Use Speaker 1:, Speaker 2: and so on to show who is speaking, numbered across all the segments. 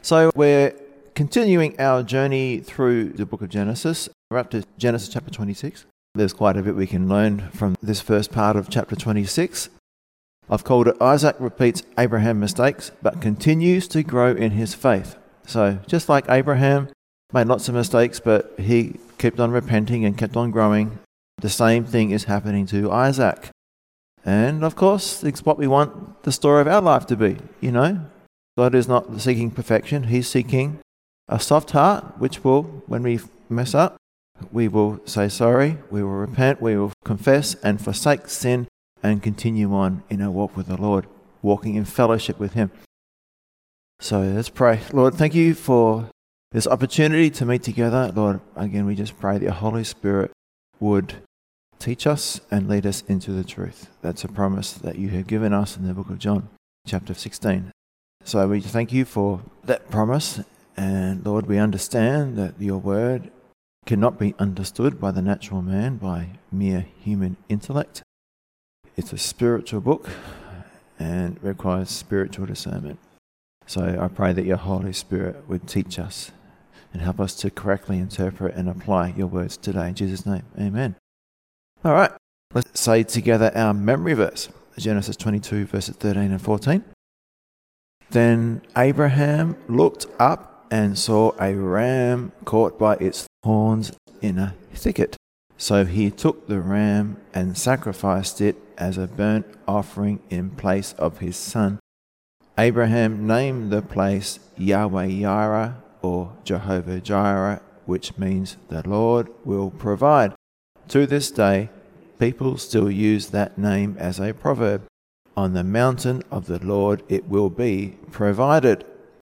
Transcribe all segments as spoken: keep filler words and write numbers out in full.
Speaker 1: So we're continuing our journey through the book of Genesis. We're up to Genesis chapter twenty-six. There's quite a bit we can learn from this first part of chapter twenty-six. I've called it Isaac repeats Abraham's mistakes, but continues to grow in his faith. So just like Abraham made lots of mistakes, but he kept on repenting and kept on growing, the same thing is happening to Isaac. And of course, it's what we want the story of our life to be, you know. God is not seeking perfection. He's seeking a soft heart, which will, when we mess up, we will say sorry, we will repent, we will confess and forsake sin and continue on in our walk with the Lord, walking in fellowship with Him. So let's pray. Lord, thank you for this opportunity to meet together. Lord, again, we just pray that your Holy Spirit would teach us and lead us into the truth. That's a promise that you have given us in the book of John, chapter sixteen. So we thank you for that promise. And Lord, we understand that your word cannot be understood by the natural man, by mere human intellect. It's a spiritual book and requires spiritual discernment. So I pray that your Holy Spirit would teach us and help us to correctly interpret and apply your words today. In Jesus' name, amen. All right, let's say together our memory verse, Genesis twenty-two, verses thirteen and fourteen. Then Abraham looked up and saw a ram caught by its horns in a thicket. So he took the ram and sacrificed it as a burnt offering in place of his son. Abraham named the place Yahweh-Yireh, or Jehovah-Jireh, which means the Lord will provide. To this day, people still use that name as a proverb. On the mountain of the Lord it will be provided.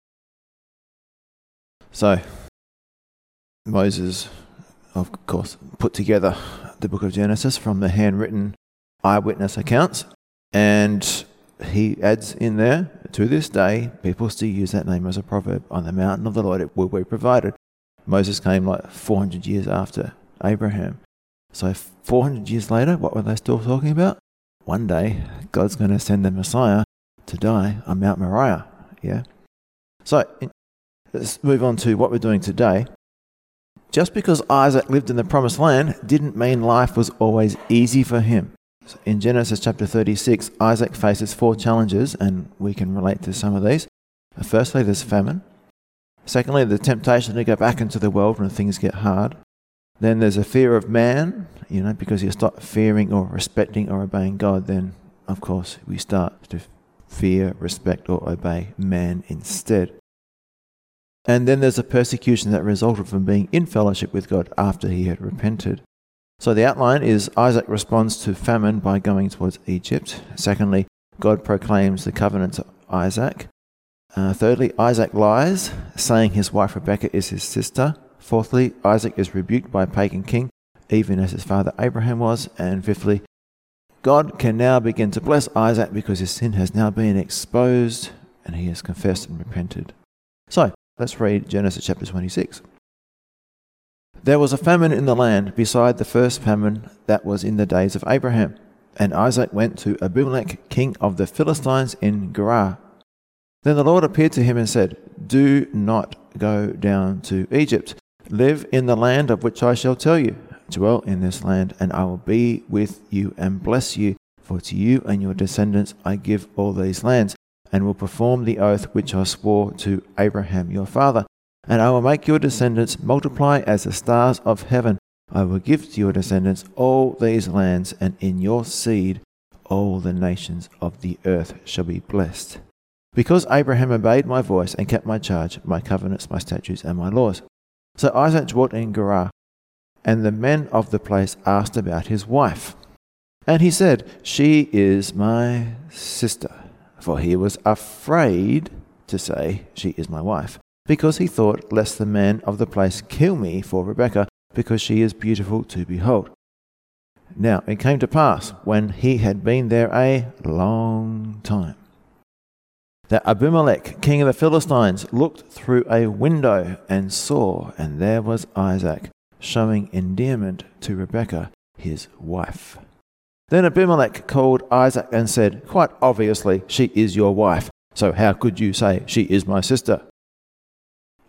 Speaker 1: So, Moses, of course, put together the book of Genesis from the handwritten eyewitness accounts, and he adds in there, to this day, people still use that name as a proverb. On the mountain of the Lord it will be provided. Moses came like four hundred years after Abraham. So four hundred years later, what were they still talking about? One day, God's going to send the Messiah to die on Mount Moriah. Yeah. So let's move on to what we're doing today. Just because Isaac lived in the promised land didn't mean life was always easy for him. In Genesis chapter thirty-six, Isaac faces four challenges, and we can relate to some of these. Firstly, there's famine. Secondly, the temptation to go back into the world when things get hard. Then there's a fear of man, you know, because you stop fearing or respecting or obeying God, then, of course, we start to fear, respect, or obey man instead. And then there's a persecution that resulted from being in fellowship with God after he had repented. So the outline is Isaac responds to famine by going towards Egypt. Secondly, God proclaims the covenant to Isaac. Uh, thirdly, Isaac lies, saying his wife Rebekah is his sister. Fourthly, Isaac is rebuked by a pagan king, even as his father Abraham was. And fifthly, God can now begin to bless Isaac because his sin has now been exposed and he has confessed and repented. So, let's read Genesis chapter twenty-six. There was a famine in the land beside the first famine that was in the days of Abraham. And Isaac went to Abimelech, king of the Philistines in Gerar. Then the Lord appeared to him and said, Do not go down to Egypt. Live in the land of which I shall tell you. Dwell in this land, and I will be with you and bless you. For to you and your descendants I give all these lands, and will perform the oath which I swore to Abraham your father. And I will make your descendants multiply as the stars of heaven. I will give to your descendants all these lands, and in your seed all the nations of the earth shall be blessed. Because Abraham obeyed my voice and kept my charge, my covenants, my statutes, and my laws. So Isaac dwelt in Gerar, and the men of the place asked about his wife. And he said, She is my sister. For he was afraid to say, She is my wife, because he thought, lest the men of the place kill me for Rebekah, because she is beautiful to behold. Now it came to pass, when he had been there a long time, that Abimelech, king of the Philistines, looked through a window and saw, and there was Isaac, showing endearment to Rebekah, his wife. Then Abimelech called Isaac and said, Quite obviously, she is your wife, so how could you say, She is my sister?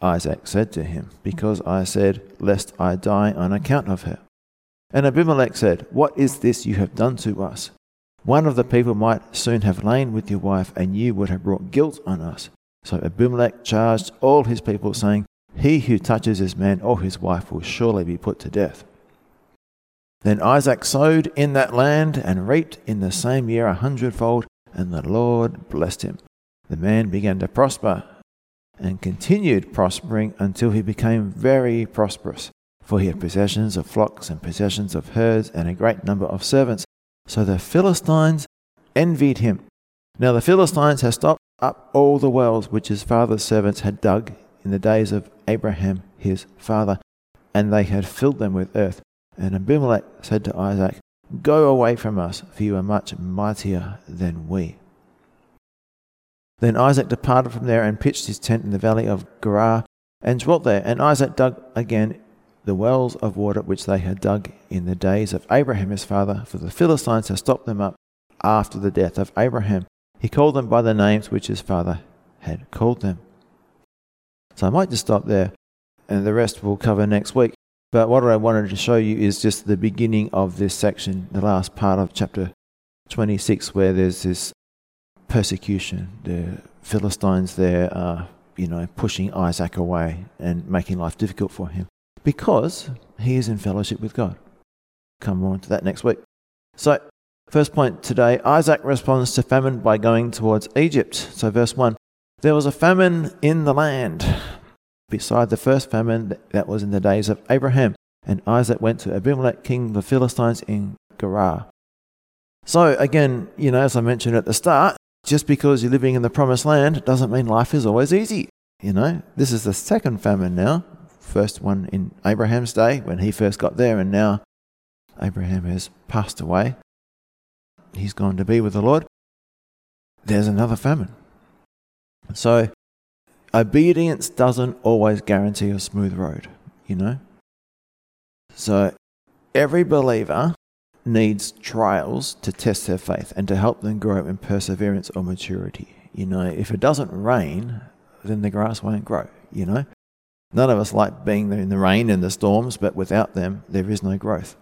Speaker 1: Isaac said to him, because I said, lest I die on account of her. And Abimelech said, what is this you have done to us? One of the people might soon have lain with your wife, and you would have brought guilt on us. So Abimelech charged all his people, saying, he who touches this man or his wife will surely be put to death. Then Isaac sowed in that land and reaped in the same year a hundredfold, and the Lord blessed him. The man began to prosper and continued prospering until he became very prosperous, for he had possessions of flocks and possessions of herds and a great number of servants. So the Philistines envied him. Now the Philistines had stopped up all the wells which his father's servants had dug in the days of Abraham his father, and they had filled them with earth. And Abimelech said to Isaac, go away from us, for you are much mightier than we. Then Isaac departed from there and pitched his tent in the valley of Gerar and dwelt there. And Isaac dug again the wells of water which they had dug in the days of Abraham his father, for the Philistines had stopped them up after the death of Abraham. He called them by the names which his father had called them. So I might just stop there, and the rest we'll cover next week. But what I wanted to show you is just the beginning of this section, the last part of chapter twenty-six, where there's this persecution. The Philistines there are, you know, pushing Isaac away and making life difficult for him because he is in fellowship with God. Come on to that next week. So, first point today, Isaac responds to famine by going towards Egypt. So verse one, there was a famine in the land, beside the first famine that was in the days of Abraham. And Isaac went to Abimelech, king of the Philistines, in Gerar. So again, you know, as I mentioned at the start, just because you're living in the promised land doesn't mean life is always easy. You know, this is the second famine now. First one in Abraham's day when he first got there, and now Abraham has passed away. He's gone to be with the Lord. There's another famine. So obedience doesn't always guarantee a smooth road, you know. So every believer needs trials to test their faith and to help them grow in perseverance or maturity. You know, if it doesn't rain, then the grass won't grow, you know. None of us like being there in the rain and the storms, but without them, there is no growth.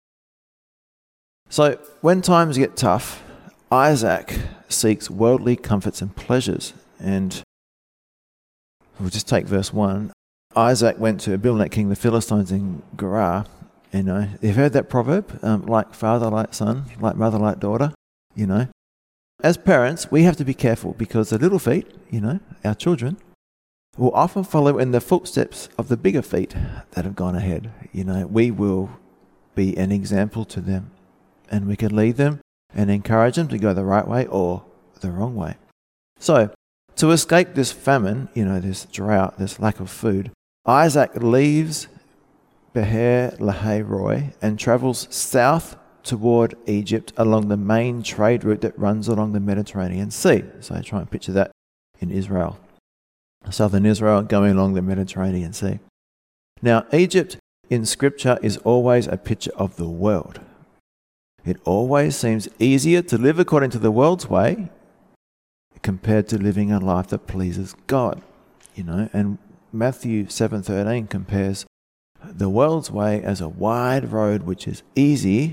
Speaker 1: So when times get tough, Isaac seeks worldly comforts and pleasures. And we'll just take verse one. Isaac went to Abimelech, king of the Philistines, in Gerar. You know, you've heard that proverb, um, like father, like son, like mother, like daughter, you know. As parents, we have to be careful because the little feet, you know, our children, will often follow in the footsteps of the bigger feet that have gone ahead. You know, we will be an example to them, and we can lead them and encourage them to go the right way or the wrong way. So, to escape this famine, you know, this drought, this lack of food, Isaac leaves Beher Lahai Roi and travels south toward Egypt along the main trade route that runs along the Mediterranean Sea. So try and picture that in Israel. Southern Israel going along the Mediterranean Sea. Now, Egypt in Scripture is always a picture of the world. It always seems easier to live according to the world's way compared to living a life that pleases God. You know, and Matthew seven thirteen compares the world's way as a wide road which is easy,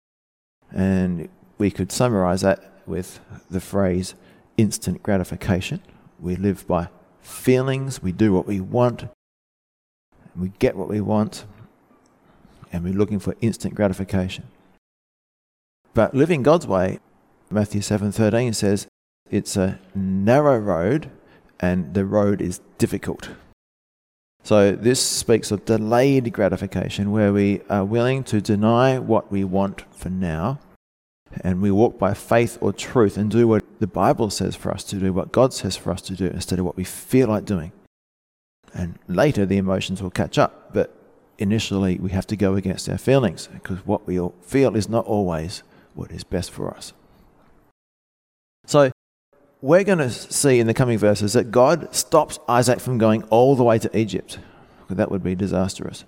Speaker 1: and we could summarize that with the phrase instant gratification. We live by feelings, we do what we want, we get what we want, and we're looking for instant gratification. But living God's way, Matthew seven thirteen says, it's a narrow road and the road is difficult. So this speaks of delayed gratification, where we are willing to deny what we want for now, and we walk by faith or truth and do what the Bible says for us to do, what God says for us to do, instead of what we feel like doing. And later the emotions will catch up, but initially we have to go against our feelings, because what we all feel is not always what is best for us. So we're going to see in the coming verses that God stops Isaac from going all the way to Egypt. That would be disastrous.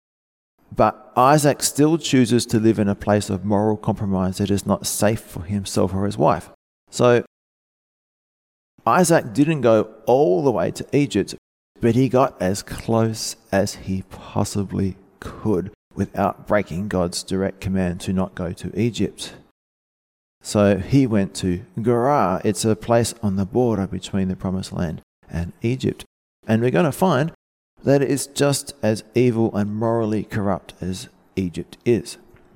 Speaker 1: But Isaac still chooses to live in a place of moral compromise that is not safe for himself or his wife. So Isaac didn't go all the way to Egypt, but he got as close as he possibly could without breaking God's direct command to not go to Egypt. So he went to Gerar. It's a place on the border between the Promised Land and Egypt. And we're going to find that it's just as evil and morally corrupt as Egypt is.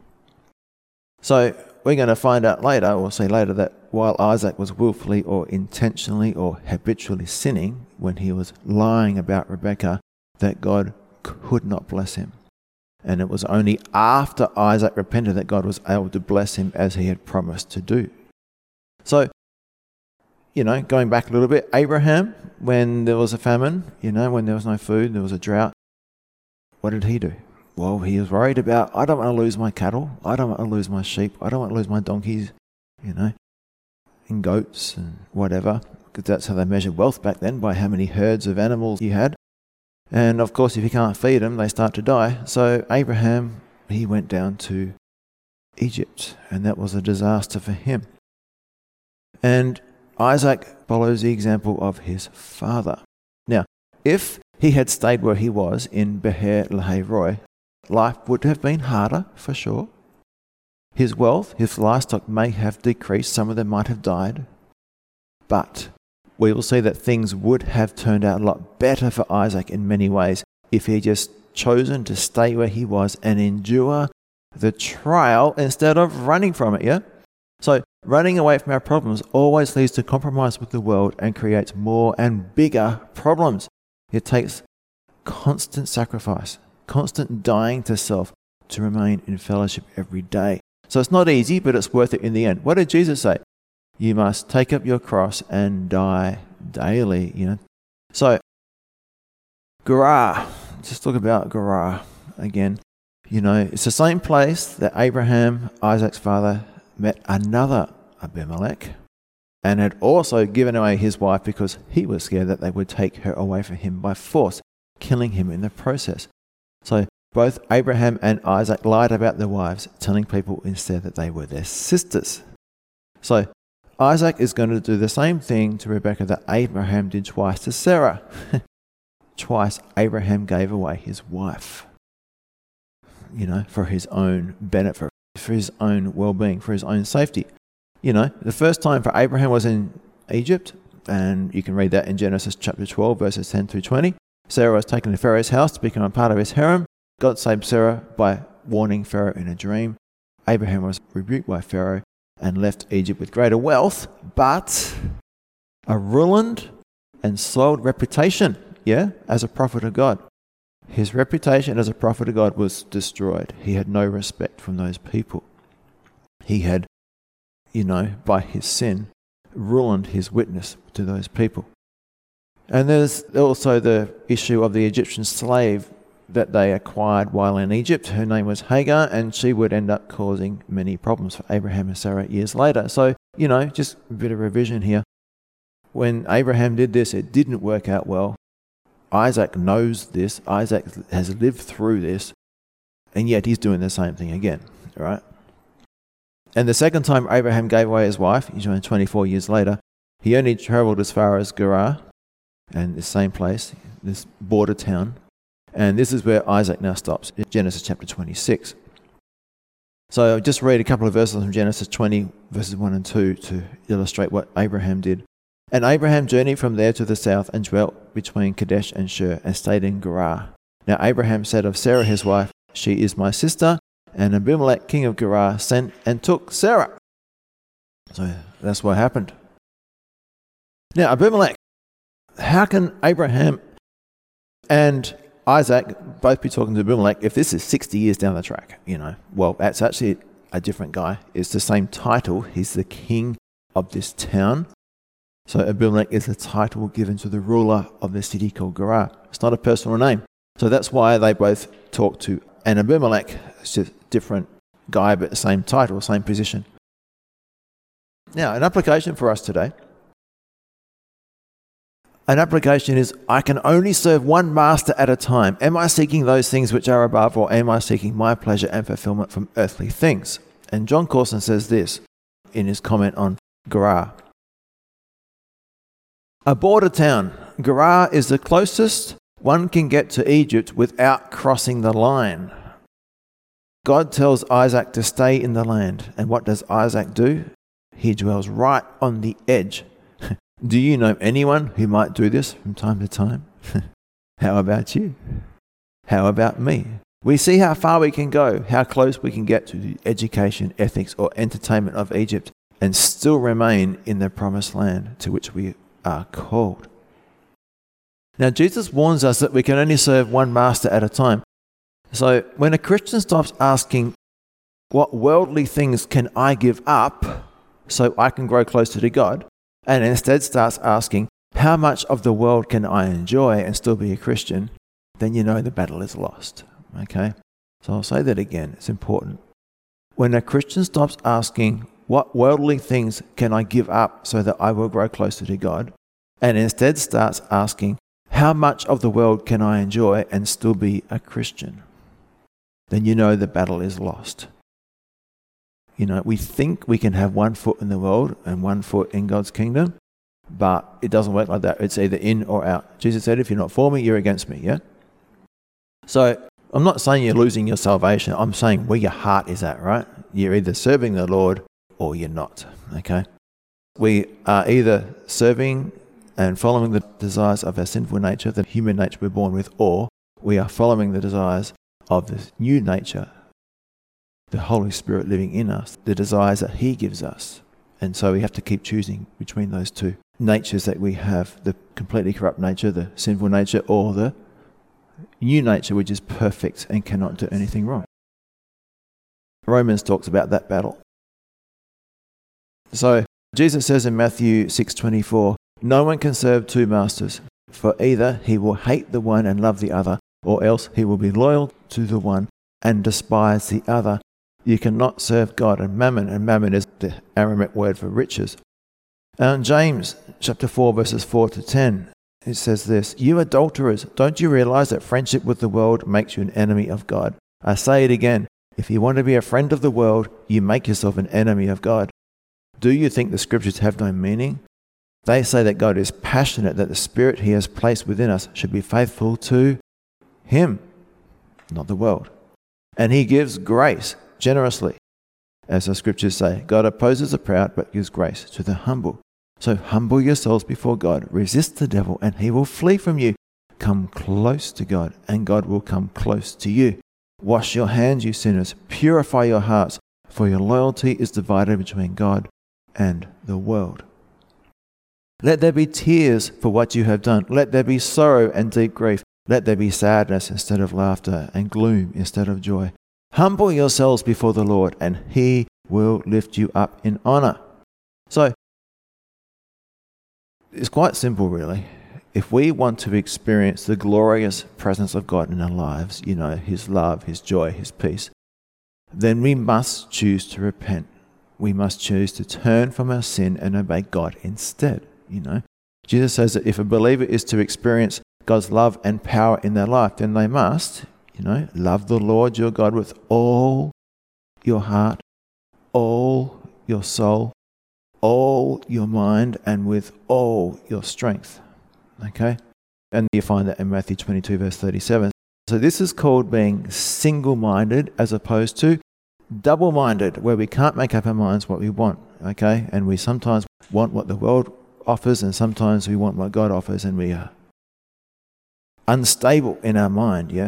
Speaker 1: So we're going to find out later, or see later, that while Isaac was willfully or intentionally or habitually sinning when he was lying about Rebekah, that God could not bless him. And it was only after Isaac repented that God was able to bless him as he had promised to do. So, you know, going back a little bit, Abraham, when there was a famine, you know, when there was no food, there was a drought, what did he do? Well, he was worried about, I don't want to lose my cattle, I don't want to lose my sheep, I don't want to lose my donkeys, you know, and goats and whatever, because that's how they measured wealth back then, by how many herds of animals you had. And of course, if you can't feed them, they start to die. So Abraham, he went down to Egypt, and that was a disaster for him. And Isaac follows the example of his father. Now, if he had stayed where he was in Beher Lahai Roi, life would have been harder, for sure. His wealth, his livestock may have decreased, some of them might have died, but we will see that things would have turned out a lot better for Isaac in many ways if he had just chosen to stay where he was and endure the trial instead of running from it, yeah? So running away from our problems always leads to compromise with the world and creates more and bigger problems. It takes constant sacrifice, constant dying to self to remain in fellowship every day. So it's not easy, but it's worth it in the end. What did Jesus say? You must take up your cross and die daily, you know. So, Gerar, just talk about Gerar again. You know, it's the same place that Abraham, Isaac's father, met another Abimelech and had also given away his wife because he was scared that they would take her away from him by force, killing him in the process. So, both Abraham and Isaac lied about their wives, telling people instead that they were their sisters. So, Isaac is going to do the same thing to Rebekah that Abraham did twice to Sarah. Twice Abraham gave away his wife, you know, for his own benefit, for his own well-being, for his own safety. You know, the first time for Abraham was in Egypt, and you can read that in Genesis chapter twelve, verses ten through twenty. Sarah was taken to Pharaoh's house to become a part of his harem. God saved Sarah by warning Pharaoh in a dream. Abraham was rebuked by Pharaoh and left Egypt with greater wealth, but a ruined and soiled reputation, yeah, as a prophet of God. His reputation as a prophet of God was destroyed. He had no respect from those people. He had, you know, by his sin, ruined his witness to those people. And there's also the issue of the Egyptian slave that they acquired while in Egypt. Her name was Hagar, and she would end up causing many problems for Abraham and Sarah years later. So, you know, just a bit of revision here. When Abraham did this, it didn't work out well. Isaac knows this. Isaac has lived through this, and yet he's doing the same thing again, right? And the second time Abraham gave away his wife, twenty-four years later, he only traveled as far as Gerar, and the same place, this border town. And this is where Isaac now stops, in Genesis chapter twenty-six. So I'll just read a couple of verses from Genesis twenty, verses one and two, to illustrate what Abraham did. And Abraham journeyed from there to the south and dwelt between Kadesh and Shur and stayed in Gerar. Now Abraham said of Sarah his wife, she is my sister. And Abimelech, king of Gerar, sent and took Sarah. So that's what happened. Now Abimelech, how can Abraham and Isaac both be talking to Abimelech if this is sixty years down the track? You know, well, that's actually a different guy. It's the same title. He's the king of this town. So Abimelech is a title given to the ruler of the city called Gerar. It's not a personal name. So that's why they both talk to an Abimelech. It's just a different guy, but the same title, same position. Now, an application for us today. An application is, I can only serve one master at a time. Am I seeking those things which are above, or am I seeking my pleasure and fulfillment from earthly things? And John Corson says this in his comment on Gerar. A border town Gerar is the closest one can get to Egypt without crossing the line. God tells Isaac to stay in the land. And what does Isaac do? He dwells right on the edge. Do you know anyone who might do this from time to time? How about you? How about me? We see how far we can go, how close we can get to the education, ethics, or entertainment of Egypt and still remain in the promised land to which we are called. Now, Jesus warns us that we can only serve one master at a time. So when a Christian stops asking, what worldly things can I give up so I can grow closer to God, and instead starts asking, how much of the world can I enjoy and still be a Christian, then you know the battle is lost. Okay? So I'll say that again. It's important. When a Christian stops asking, what worldly things can I give up so that I will grow closer to God, and instead starts asking, how much of the world can I enjoy and still be a Christian, then you know the battle is lost. You know, we think we can have one foot in the world and one foot in God's kingdom, but it doesn't work like that. It's either in or out. Jesus said, if you're not for me, you're against me, yeah? So I'm not saying you're losing your salvation. I'm saying where your heart is at, right? You're either serving the Lord or you're not, okay? We are either serving and following the desires of our sinful nature, the human nature we're born with, or we are following the desires of the new nature, the Holy Spirit living in us, the desires that He gives us. And so we have to keep choosing between those two natures that we have, the completely corrupt nature, the sinful nature, or the new nature which is perfect and cannot do anything wrong. Romans talks about that battle. So Jesus says in Matthew six twenty-four, no one can serve two masters, for either he will hate the one and love the other, or else he will be loyal to the one and despise the other. You cannot serve God and mammon, and mammon is the Aramaic word for riches. And James chapter four verses four to ten, it says this, you adulterers, don't you realize that friendship with the world makes you an enemy of God? I say it again, if you want to be a friend of the world, you make yourself an enemy of God. Do you think the scriptures have no meaning? They say that God is passionate, that the Spirit He has placed within us should be faithful to Him, not the world. And He gives grace generously. As the scriptures say, God opposes the proud but gives grace to the humble. So humble yourselves before God, resist the devil and he will flee from you. Come close to God and God will come close to you. Wash your hands, you sinners, purify your hearts, for your loyalty is divided between God and the world. Let there be tears for what you have done. Let there be sorrow and deep grief. Let there be sadness instead of laughter and gloom instead of joy. Humble yourselves before the Lord, and He will lift you up in honor. So, it's quite simple, really. If we want to experience the glorious presence of God in our lives, you know, His love, His joy, His peace, then we must choose to repent. We must choose to turn from our sin and obey God instead, you know. Jesus says that if a believer is to experience God's love and power in their life, then they must, you know, love the Lord your God with all your heart, all your soul, all your mind, and with all your strength. Okay? And you find that in Matthew twenty-two, verse thirty-seven. So this is called being single-minded as opposed to double-minded, where we can't make up our minds what we want. Okay? And we sometimes want what the world offers, and sometimes we want what God offers, and we are unstable in our mind, yeah?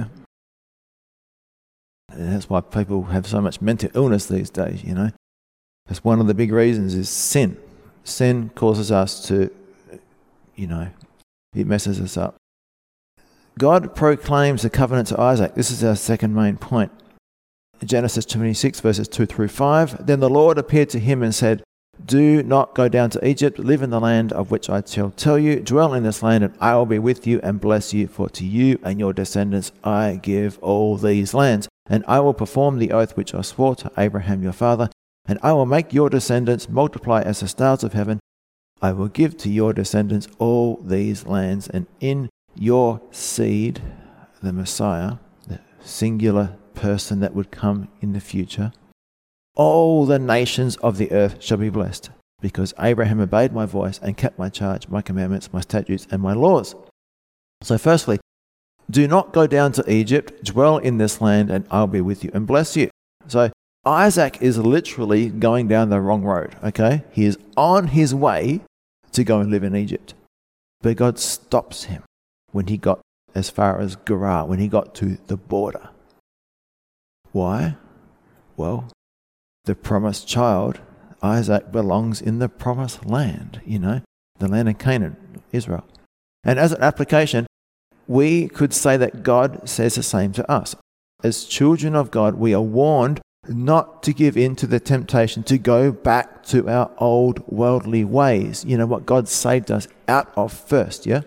Speaker 1: And that's why people have so much mental illness these days, you know. That's one of the big reasons is sin. Sin causes us to, you know, it messes us up. God proclaims the covenant to Isaac. This is our second main point. Genesis twenty-six, verses two through five. Then the Lord appeared to him and said, do not go down to Egypt, live in the land of which I shall tell you. Dwell in this land, and I will be with you and bless you, for to you and your descendants I give all these lands. And I will perform the oath which I swore to Abraham your father, and I will make your descendants multiply as the stars of heaven. I will give to your descendants all these lands, and in your seed, the Messiah, the singular person that would come in the future, all the nations of the earth shall be blessed. because Abraham obeyed my voice and kept my charge, my commandments, my statutes, and my laws. So firstly, do not go down to Egypt, dwell in this land, and I'll be with you and bless you. So Isaac is literally going down the wrong road, okay? He is on his way to go and live in Egypt. But God stops him when he got as far as Gerar, when he got to the border. Why? Well, the promised child, Isaac, belongs in the promised land, you know, the land of Canaan, Israel. And as an application, we could say that God says the same to us. As children of God, we are warned not to give in to the temptation to go back to our old worldly ways. You know, what God saved us out of first, yeah?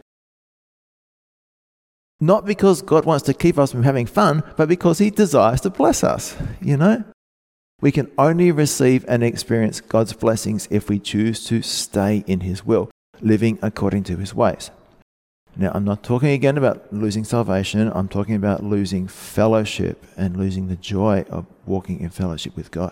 Speaker 1: Not because God wants to keep us from having fun, but because he desires to bless us, you know? We can only receive and experience God's blessings if we choose to stay in his will, living according to his ways. Now, I'm not talking again about losing salvation. I'm talking about losing fellowship and losing the joy of walking in fellowship with God.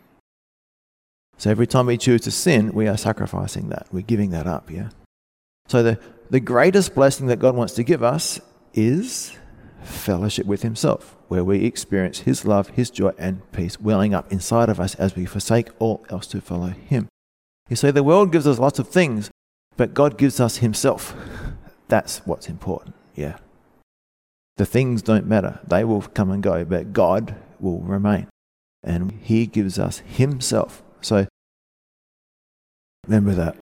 Speaker 1: So every time we choose to sin, we are sacrificing that. We're giving that up, yeah? So the, the greatest blessing that God wants to give us is fellowship with himself, where we experience his love, his joy, and peace welling up inside of us as we forsake all else to follow him. You see, the world gives us lots of things, but God gives us himself. That's what's important, yeah. The things don't matter. They will come and go, but God will remain. And he gives us himself. So remember that.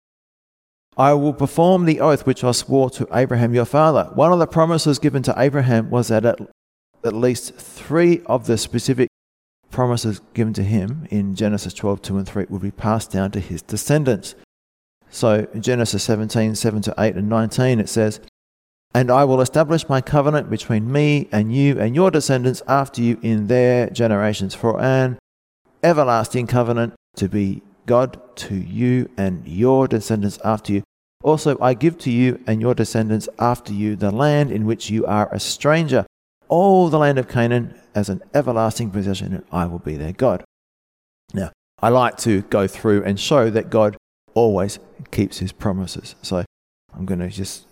Speaker 1: I will perform the oath which I swore to Abraham your father. One of the promises given to Abraham was that at, at least three of the specific promises given to him in Genesis twelve, two and three would be passed down to his descendants. So in Genesis seventeen, seven to eight and nineteen, it says, "And I will establish my covenant between me and you and your descendants after you in their generations for an everlasting covenant to be God to you and your descendants after you. Also I give to you and your descendants after you the land in which you are a stranger, all the land of Canaan as an everlasting possession, and I will be their God." Now, I like to go through and show that God always keeps his promises. So I'm going to just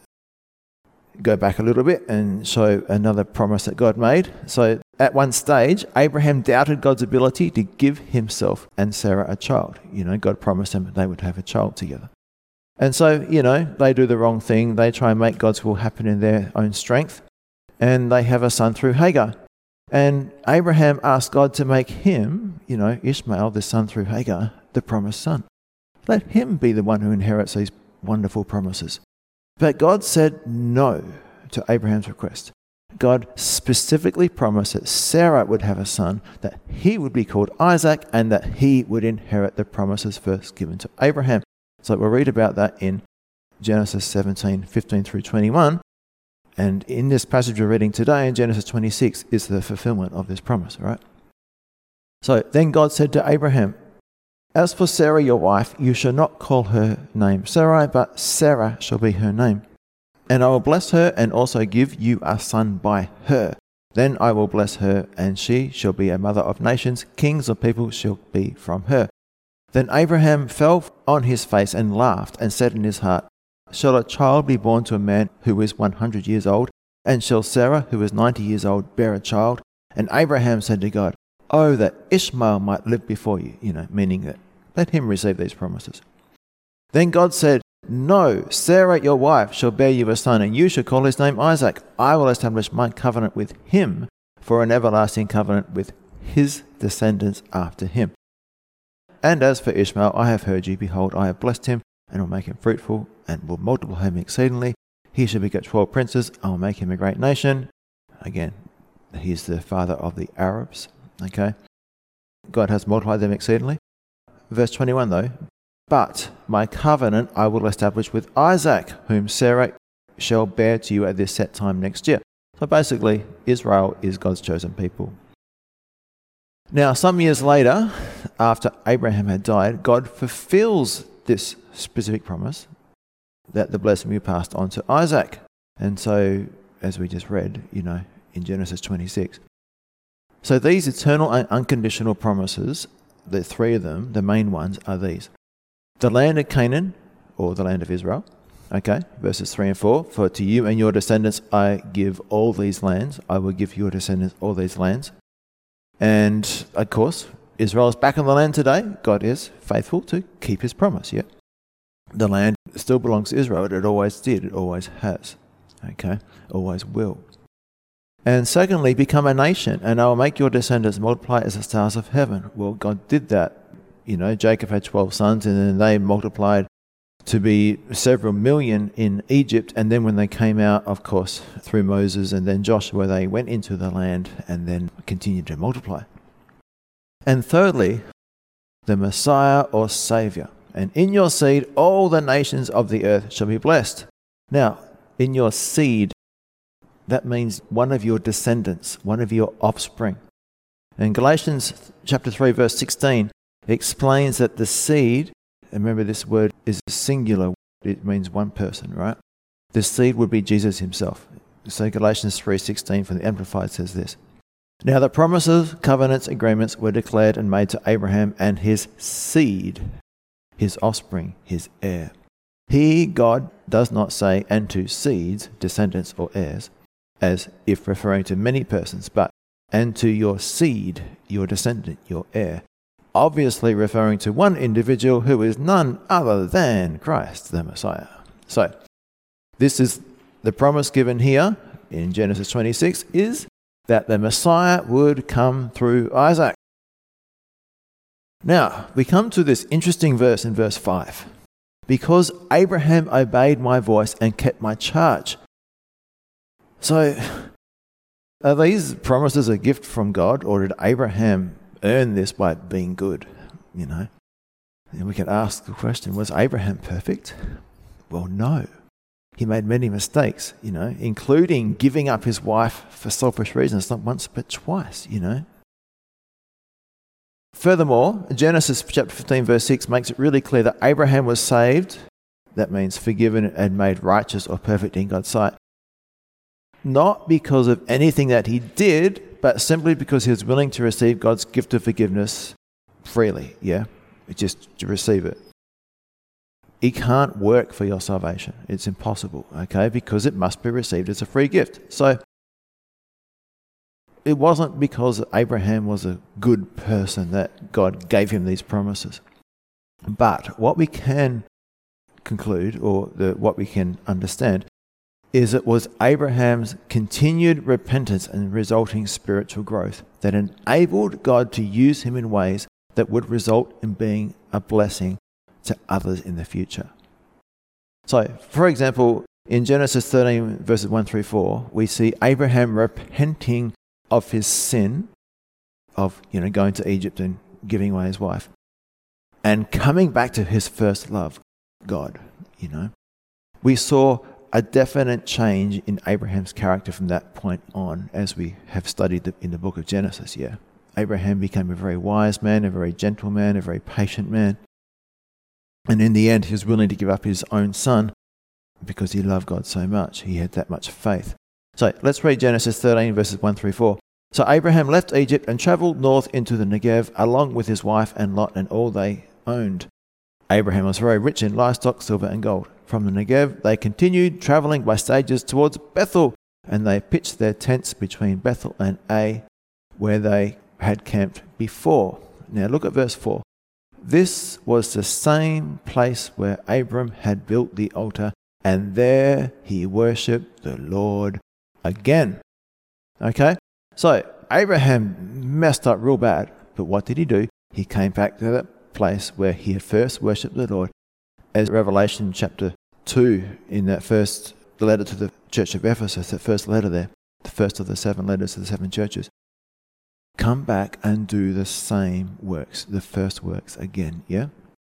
Speaker 1: go back a little bit and show another promise that God made. So at one stage, Abraham doubted God's ability to give himself and Sarah a child. You know, God promised them they would have a child together. And so, you know, they do the wrong thing. They try and make God's will happen in their own strength. And they have a son through Hagar. And Abraham asked God to make him, you know, Ishmael, the son through Hagar, the promised son. Let him be the one who inherits these wonderful promises. But God said no to Abraham's request. God specifically promised that Sarah would have a son, that he would be called Isaac, and that he would inherit the promises first given to Abraham. So we'll read about that in Genesis seventeen, fifteen through twenty-one. And in this passage we're reading today, in Genesis twenty-six, is the fulfillment of this promise, right? So then God said to Abraham, "As for Sarah your wife, you shall not call her name Sarai, but Sarah shall be her name. And I will bless her and also give you a son by her. Then I will bless her, and she shall be a mother of nations. Kings of people shall be from her." Then Abraham fell on his face and laughed and said in his heart, "Shall a child be born to a man who is one hundred years old? And shall Sarah, who is ninety years old, bear a child?" And Abraham said to God, "Oh, that Ishmael might live before you," you know, meaning that let him receive these promises. Then God said, "No, Sarah your wife shall bear you a son, and you shall call his name Isaac. I will establish my covenant with him for an everlasting covenant with his descendants after him. And as for Ishmael, I have heard you. Behold, I have blessed him, and will make him fruitful, and will multiply him exceedingly. He shall beget twelve princes. I will make him a great nation." Again, he's the father of the Arabs. Okay, God has multiplied them exceedingly. Verse twenty-one though, "But my covenant I will establish with Isaac, whom Sarah shall bear to you at this set time next year." So basically, Israel is God's chosen people. Now, some years later, after Abraham had died, God fulfills this specific promise that the blessing will be passed on to Isaac. And so, as we just read, you know, in Genesis twenty-six. So these eternal and unconditional promises, the three of them, the main ones, are these. The land of Canaan, or the land of Israel, okay, verses three and four, for to you and your descendants I give all these lands. I will give your descendants all these lands. And, of course, Israel is back in the land today. God is faithful to keep his promise, yeah. The land still belongs to Israel. It always did. It always has, okay, always will. And secondly, become a nation, and I will make your descendants multiply as the stars of heaven. Well, God did that. You know, Jacob had twelve sons, and then they multiplied to be several million in Egypt. And then when they came out, of course, through Moses and then Joshua, they went into the land and then continued to multiply. And thirdly, the Messiah or Saviour. And in your seed, all the nations of the earth shall be blessed. Now, in your seed, that means one of your descendants, one of your offspring. And Galatians chapter three, verse sixteen, explains that the seed, and remember this word is singular, it means one person, right? The seed would be Jesus himself. So Galatians three sixteen from the Amplified says this. Now the promises, covenants, agreements were declared and made to Abraham and his seed, his offspring, his heir. He, God, does not say, and to seeds, descendants or heirs, as if referring to many persons, but and to your seed, your descendant, your heir, obviously referring to one individual who is none other than Christ, the Messiah. So, this is the promise given here in Genesis twenty-six, is that the Messiah would come through Isaac. Now, we come to this interesting verse in verse five. Because Abraham obeyed my voice and kept my charge. So, are these promises a gift from God, or did Abraham earn this by being good? You know, and we can ask the question, was Abraham perfect? Well, no. He made many mistakes, you know, including giving up his wife for selfish reasons, not once but twice, you know. Furthermore, Genesis chapter fifteen verse six makes it really clear that Abraham was saved, that means forgiven and made righteous or perfect in God's sight, not because of anything that he did, but simply because he was willing to receive God's gift of forgiveness freely, yeah? Just to receive it. You can't work for your salvation. It's impossible, okay? Because it must be received as a free gift. So, it wasn't because Abraham was a good person that God gave him these promises. But what we can conclude, or the, what we can understand, is it was Abraham's continued repentance and resulting spiritual growth that enabled God to use him in ways that would result in being a blessing to others in the future. So, for example, in Genesis thirteen, verses one through four, we see Abraham repenting of his sin of, you know, going to Egypt and giving away his wife, and coming back to his first love, God, you know. We saw a definite change in Abraham's character from that point on, as we have studied the, in the book of Genesis, yeah. Abraham became a very wise man, a very gentle man, a very patient man. And in the end, he was willing to give up his own son because he loved God so much. He had that much faith. So let's read Genesis thirteen, verses one through four. So Abraham left Egypt and travelled north into the Negev, along with his wife and Lot and all they owned. Abraham was very rich in livestock, silver and gold. From the Negev, they continued travelling by stages towards Bethel, and they pitched their tents between Bethel and Ai, where they had camped before. Now look at verse four. This was the same place where Abram had built the altar, and there he worshipped the Lord again. Okay? So, Abraham messed up real bad, but what did he do? He came back to that place where he had first worshipped the Lord, as Revelation chapter two, in that first letter to the church of Ephesus, that first letter there, the first of the seven letters to the seven churches. Come back and do the same works, the first works again, yeah?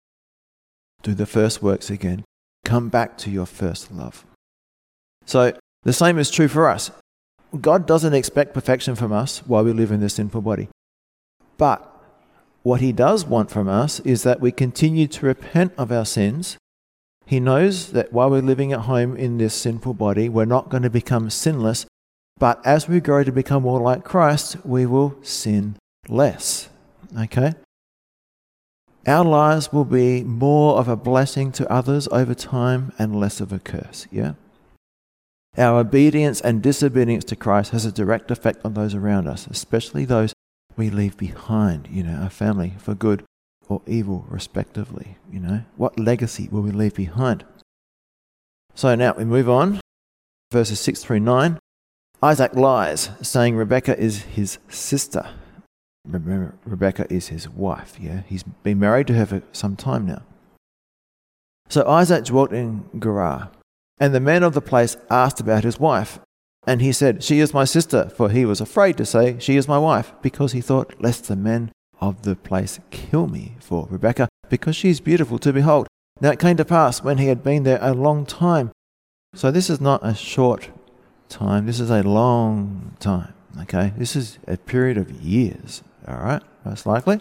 Speaker 1: Do the first works again. Come back to your first love. So, the same is true for us. God doesn't expect perfection from us while we live in this sinful body. But what he does want from us is that we continue to repent of our sins. He knows that while we're living at home in this sinful body, we're not going to become sinless. But as we grow to become more like Christ, we will sin less. Okay? our lives will be more of a blessing to others over time and less of a curse, yeah? Our obedience and disobedience to Christ has a direct effect on those around us, especially those we leave behind, you know, our family, for good or evil, respectively, you know. What legacy will we leave behind? So now we move on, verses six through nine. Isaac lies, saying Rebekah is his sister. Remember, Rebekah is his wife, yeah? He's been married to her for some time now. So Isaac dwelt in Gerar, and the men of the place asked about his wife. And he said, she is my sister, for he was afraid to say, she is my wife, because he thought, lest the men of the place kill me for Rebekah, because she is beautiful to behold. Now it came to pass, when he had been there a long time. So this is not a short time, this is a long time, okay? This is a period of years, all right, most likely.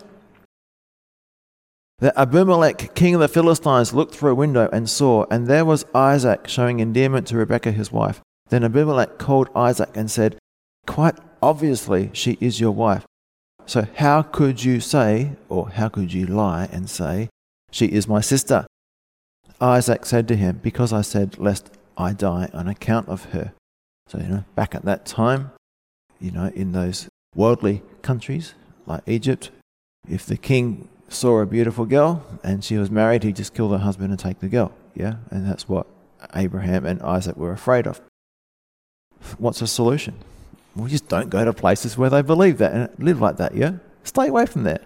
Speaker 1: That Abimelech, king of the Philistines, looked through a window and saw, and there was Isaac showing endearment to Rebekah his wife. Then Abimelech called Isaac and said, quite obviously she is your wife. So how could you say, or how could you lie and say, she is my sister? Isaac said to him, because I said, lest I die on account of her. So, you know, back at that time, you know, in those worldly countries like Egypt, if the king saw a beautiful girl and she was married, he'd just kill the husband and take the girl. Yeah, and that's what Abraham and Isaac were afraid of. What's the solution? We just don't go to places where they believe that and live like that, yeah? Stay away from there.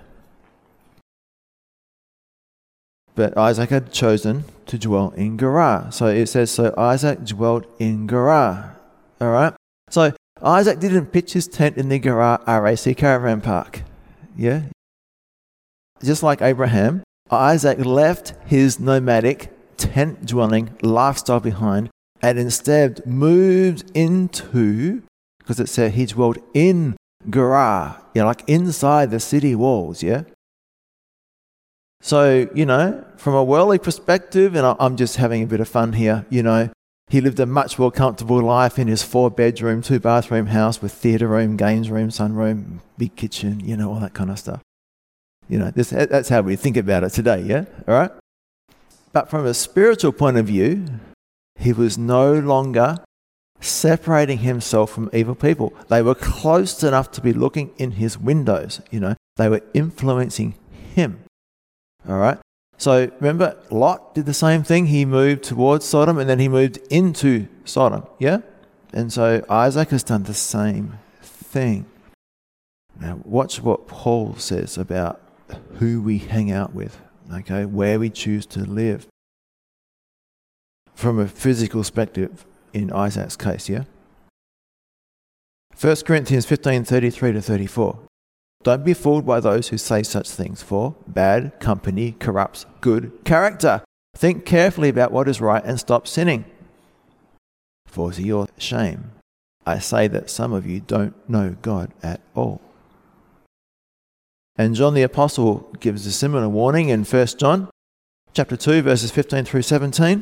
Speaker 1: But Isaac had chosen to dwell in Gerar. So it says, so Isaac dwelled in Gerar. All right? So Isaac didn't pitch his tent in the Gerar R A C caravan park. Yeah? Just like Abraham, Isaac left his nomadic tent-dwelling lifestyle behind and instead moved into, because it said he dwelled in Gerar, you know, like inside the city walls, yeah? So, you know, from a worldly perspective, and I'm just having a bit of fun here, you know, he lived a much more comfortable life in his four-bedroom, two-bathroom house with theatre room, games room, sunroom, big kitchen, you know, all that kind of stuff. You know, this, that's how we think about it today, yeah? All right? But from a spiritual point of view, he was no longer separating himself from evil people. They were close enough to be looking in his windows, you know. They were influencing him. All right? So remember, Lot did the same thing. He moved towards Sodom and then he moved into Sodom, yeah? And so Isaac has done the same thing. Now watch what Paul says about who we hang out with, okay? Where we choose to live. From a physical perspective in Isaac's case, yeah? First Corinthians fifteen, thirty-three to thirty-four. Don't be fooled by those who say such things, for bad company corrupts good character. Think carefully about what is right and stop sinning. For to your shame, I say that some of you don't know God at all. And John the Apostle gives a similar warning in First John chapter two, verses fifteen through seventeen.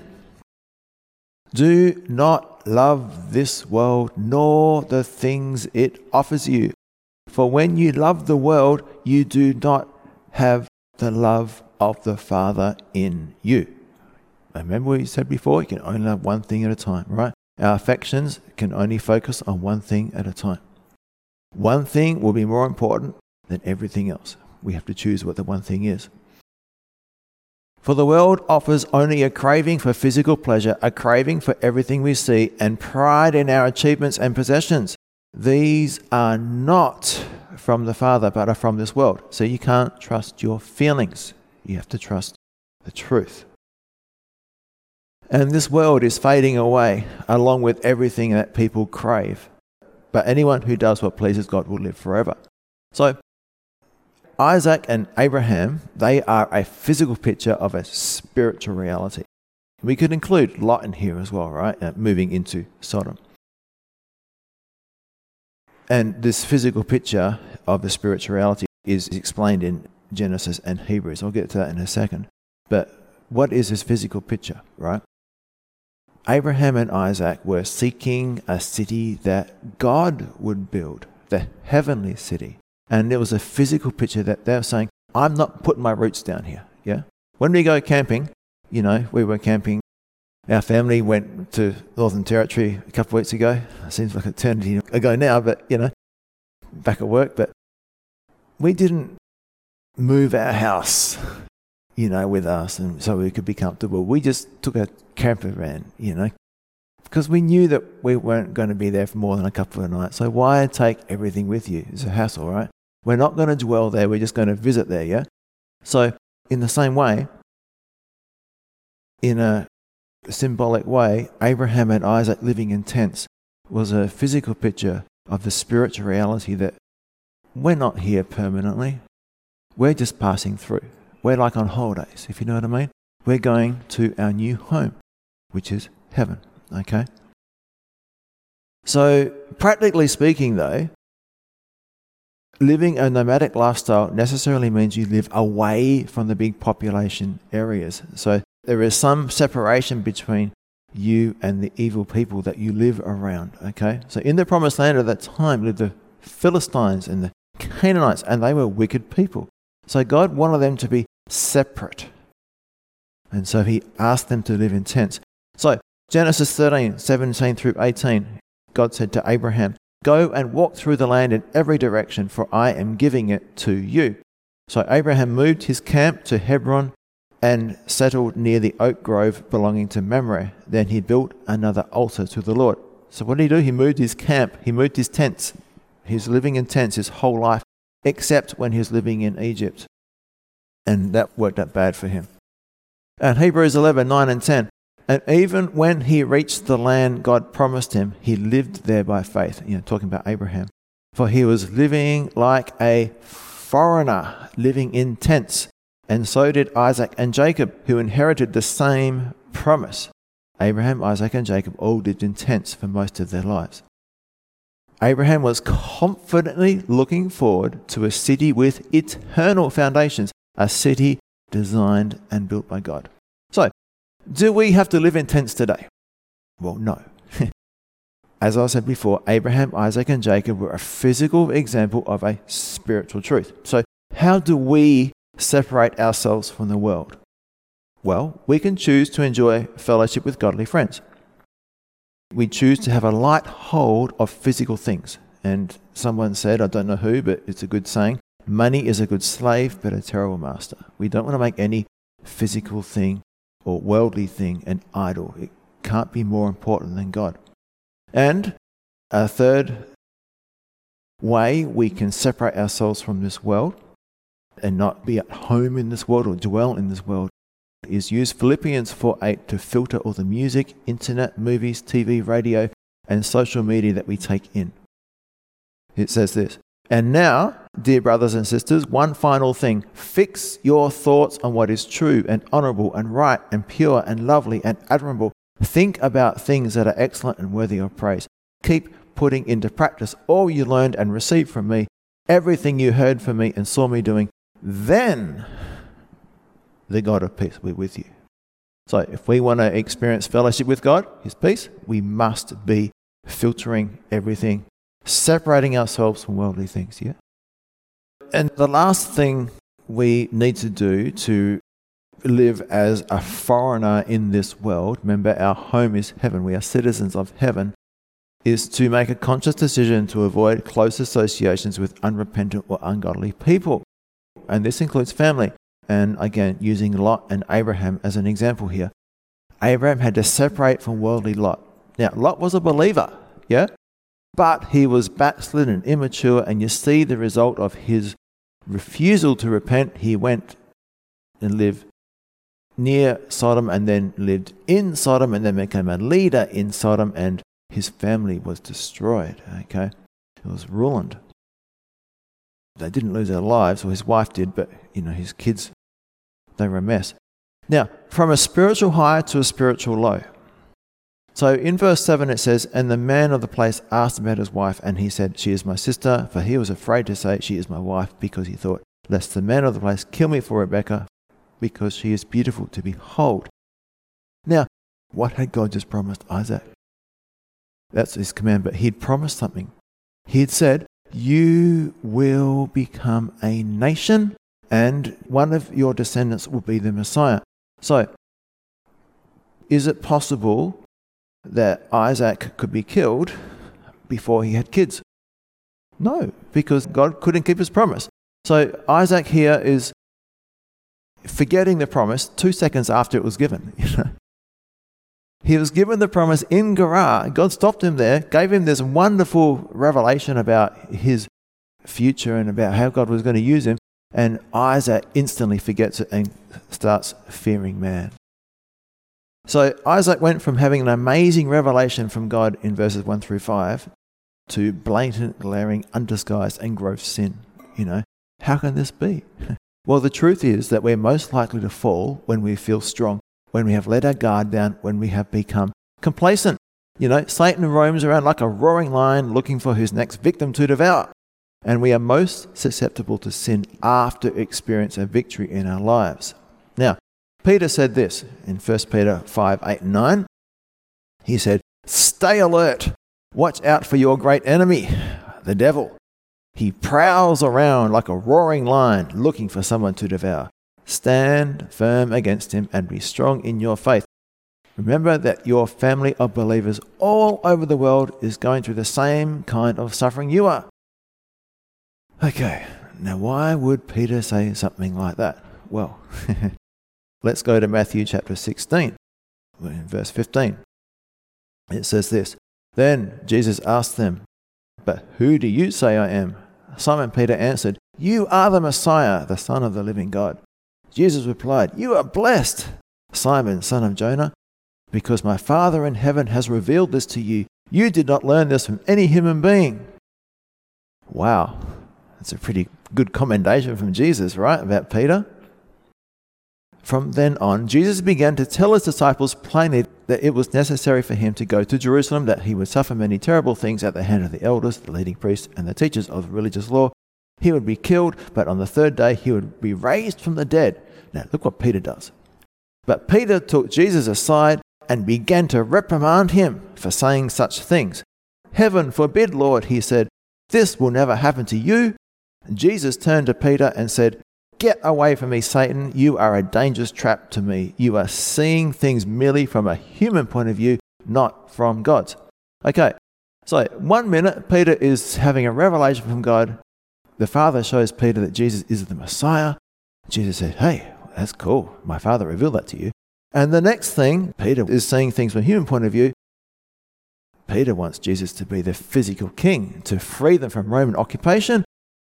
Speaker 1: Do not love this world, nor the things it offers you. For when you love the world, you do not have the love of the Father in you. Remember what you said before? You can only love one thing at a time, right? Our affections can only focus on one thing at a time. One thing will be more important than everything else. We have to choose what the one thing is. For the world offers only a craving for physical pleasure, a craving for everything we see, and pride in our achievements and possessions. These are not from the Father, but are from this world. So you can't trust your feelings. You have to trust the truth. And this world is fading away along with everything that people crave. But anyone who does what pleases God will live forever. So Isaac and Abraham, they are a physical picture of a spiritual reality. We could include Lot in here as well, right? Uh, moving into Sodom. And this physical picture of the spiritual reality is explained in Genesis and Hebrews. I'll get to that in a second. But what is this physical picture, right? Abraham and Isaac were seeking a city that God would build, the heavenly city. And there was a physical picture that they were saying, I'm not putting my roots down here. Yeah. When we go camping, you know, we were camping. Our family went to Northern Territory a couple of weeks ago. It seems like an eternity ago now, but, you know, back at work. But we didn't move our house, you know, with us and so we could be comfortable. We just took a camper van, you know, because we knew that we weren't going to be there for more than a couple of nights. So why take everything with you? It's a hassle, right? We're not going to dwell there. We're just going to visit there, yeah? So in the same way, in a symbolic way, Abraham and Isaac living in tents was a physical picture of the spiritual reality that we're not here permanently. We're just passing through. We're like on holidays, if you know what I mean. We're going to our new home, which is heaven, okay? So practically speaking though, living a nomadic lifestyle necessarily means you live away from the big population areas. So there is some separation between you and the evil people that you live around, okay? So in the promised land at that time lived the Philistines and the Canaanites, and they were wicked people. So God wanted them to be separate. And so he asked them to live in tents. So Genesis thirteen, seventeen through eighteen, God said to Abraham, "Go and walk through the land in every direction, for I am giving it to you." So Abraham moved his camp to Hebron and settled near the oak grove belonging to Mamre. Then he built another altar to the Lord. So what did he do? He moved his camp. He moved his tents. He was living in tents his whole life, except when he was living in Egypt. And that worked out bad for him. And Hebrews eleven, nine and ten. And even when he reached the land God promised him, he lived there by faith. You know, talking about Abraham. For he was living like a foreigner, living in tents. And so did Isaac and Jacob, who inherited the same promise. Abraham, Isaac, and Jacob all lived in tents for most of their lives. Abraham was confidently looking forward to a city with eternal foundations, a city designed and built by God. So, do we have to live in tents today? Well, no. As I said before, Abraham, Isaac, and Jacob were a physical example of a spiritual truth. So, how do we separate ourselves from the world? Well, we can choose to enjoy fellowship with godly friends. We choose to have a light hold of physical things. And someone said, I don't know who, but it's a good saying, money is a good slave, but a terrible master. We don't want to make any physical thing or worldly thing an idol. It can't be more important than God. And a third way we can separate ourselves from this world and not be at home in this world or dwell in this world is use Philippians four eight to filter all the music, internet, movies, T V, radio, and social media that we take in. It says this, "And now, dear brothers and sisters, one final thing. Fix your thoughts on what is true and honorable and right and pure and lovely and admirable. Think about things that are excellent and worthy of praise. Keep putting into practice all you learned and received from me, everything you heard from me and saw me doing. Then the God of peace will be with you." So if we want to experience fellowship with God, his peace, we must be filtering everything, separating ourselves from worldly things, yeah? And the last thing we need to do to live as a foreigner in this world, remember our home is heaven, we are citizens of heaven, is to make a conscious decision to avoid close associations with unrepentant or ungodly people. And this includes family. And again, using Lot and Abraham as an example here. Abraham had to separate from worldly Lot. Now, Lot was a believer, yeah? But he was backslidden and immature, and you see the result of his refusal to repent. He went and lived near Sodom and then lived in Sodom and then became a leader in Sodom, and his family was destroyed, okay? It was ruined. They didn't lose their lives, or his wife did, but, you know, his kids, they were a mess. Now, from a spiritual high to a spiritual low. So in verse seven it says, "And the man of the place asked about his wife, and he said, 'She is my sister,' for he was afraid to say, 'She is my wife,' because he thought, 'Lest the man of the place kill me for Rebekah, because she is beautiful to behold.'" Now, what had God just promised Isaac? That's his command, but he'd promised something. He'd said, "You will become a nation, and one of your descendants will be the Messiah. So, is it possible that Isaac could be killed before he had kids? No, because God couldn't keep his promise. So Isaac here is forgetting the promise two seconds after it was given. You know? He was given the promise in Gerar. God stopped him there, gave him this wonderful revelation about his future and about how God was going to use him, and Isaac instantly forgets it and starts fearing man. So Isaac went from having an amazing revelation from God in verses one through five to blatant, glaring, undisguised and gross sin. You know, how can this be? Well, the truth is that we're most likely to fall when we feel strong, when we have let our guard down, when we have become complacent. You know, Satan roams around like a roaring lion looking for his next victim to devour. And we are most susceptible to sin after experience a victory in our lives. Now, Peter said this in First Peter five, eight and nine. He said, "Stay alert. Watch out for your great enemy, the devil. He prowls around like a roaring lion looking for someone to devour. Stand firm against him and be strong in your faith. Remember that your family of believers all over the world is going through the same kind of suffering you are." Okay, now why would Peter say something like that? Well, let's go to Matthew chapter sixteen, in verse fifteen. It says this, "Then Jesus asked them, 'But who do you say I am?' Simon Peter answered, 'You are the Messiah, the Son of the living God.' Jesus replied, 'You are blessed, Simon, son of Jonah, because my Father in heaven has revealed this to you. You did not learn this from any human being.'" Wow, that's a pretty good commendation from Jesus, right, about Peter? From then on, Jesus began to tell his disciples plainly that it was necessary for him to go to Jerusalem, that he would suffer many terrible things at the hand of the elders, the leading priests, and the teachers of religious law. He would be killed, but on the third day he would be raised from the dead. Now, look what Peter does. But Peter took Jesus aside and began to reprimand him for saying such things. "Heaven forbid, Lord," he said, "this will never happen to you." Jesus turned to Peter and said, "Get away from me, Satan. You are a dangerous trap to me. You are seeing things merely from a human point of view, not from God's." Okay, so one minute Peter is having a revelation from God. The Father shows Peter that Jesus is the Messiah. Jesus said, "Hey, that's cool. My Father revealed that to you." And the next thing, Peter is seeing things from a human point of view. Peter wants Jesus to be the physical king, to free them from Roman occupation.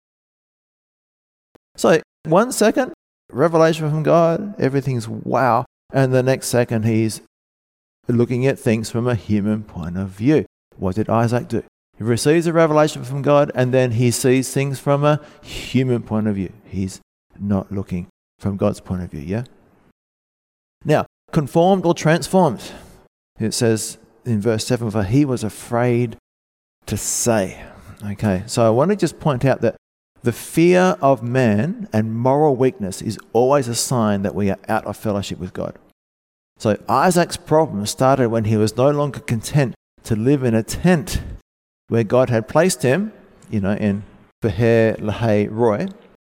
Speaker 1: So one second, revelation from God, everything's wow. And the next second, he's looking at things from a human point of view. What did Isaac do? He receives a revelation from God, and then he sees things from a human point of view. He's not looking from God's point of view, yeah? Now, conformed or transformed? It says in verse seven, "For he was afraid to say." Okay, so I want to just point out that the fear of man and moral weakness is always a sign that we are out of fellowship with God. So Isaac's problem started when he was no longer content to live in a tent where God had placed him, you know, in Beher Lahai Roi.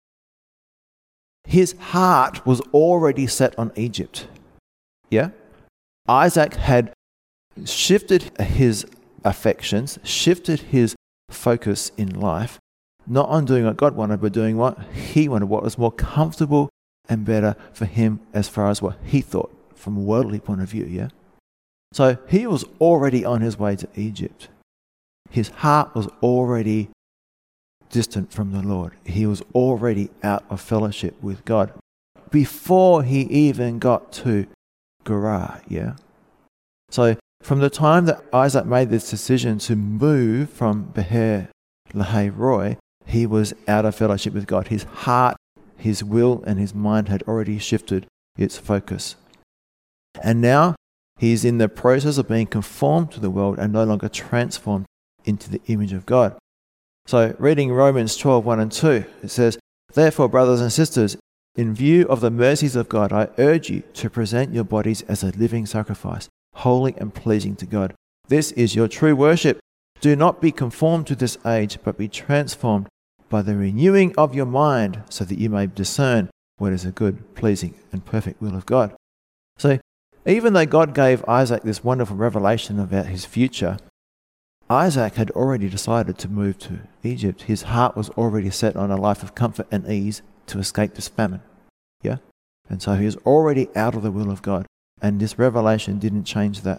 Speaker 1: His heart was already set on Egypt. Yeah? Isaac had shifted his affections, shifted his focus in life, not on doing what God wanted, but doing what he wanted, what was more comfortable and better for him as far as what he thought from a worldly point of view, yeah? So he was already on his way to Egypt. His heart was already distant from the Lord. He was already out of fellowship with God before he even got to Gerar, yeah? So from the time that Isaac made this decision to move from Beher Lahai Roi, he was out of fellowship with God. His heart, his will, and his mind had already shifted its focus. And now he's in the process of being conformed to the world and no longer transformed into the image of God. So reading Romans twelve, one and two, it says, "Therefore, brothers and sisters, in view of the mercies of God, I urge you to present your bodies as a living sacrifice, holy and pleasing to God. This is your true worship. Do not be conformed to this age, but be transformed by the renewing of your mind, so that you may discern what is a good, pleasing, and perfect will of God. So, even though God gave Isaac this wonderful revelation about his future, Isaac had already decided to move to Egypt. His heart was already set on a life of comfort and ease to escape this famine. Yeah? And so he was already out of the will of God. And this revelation didn't change that.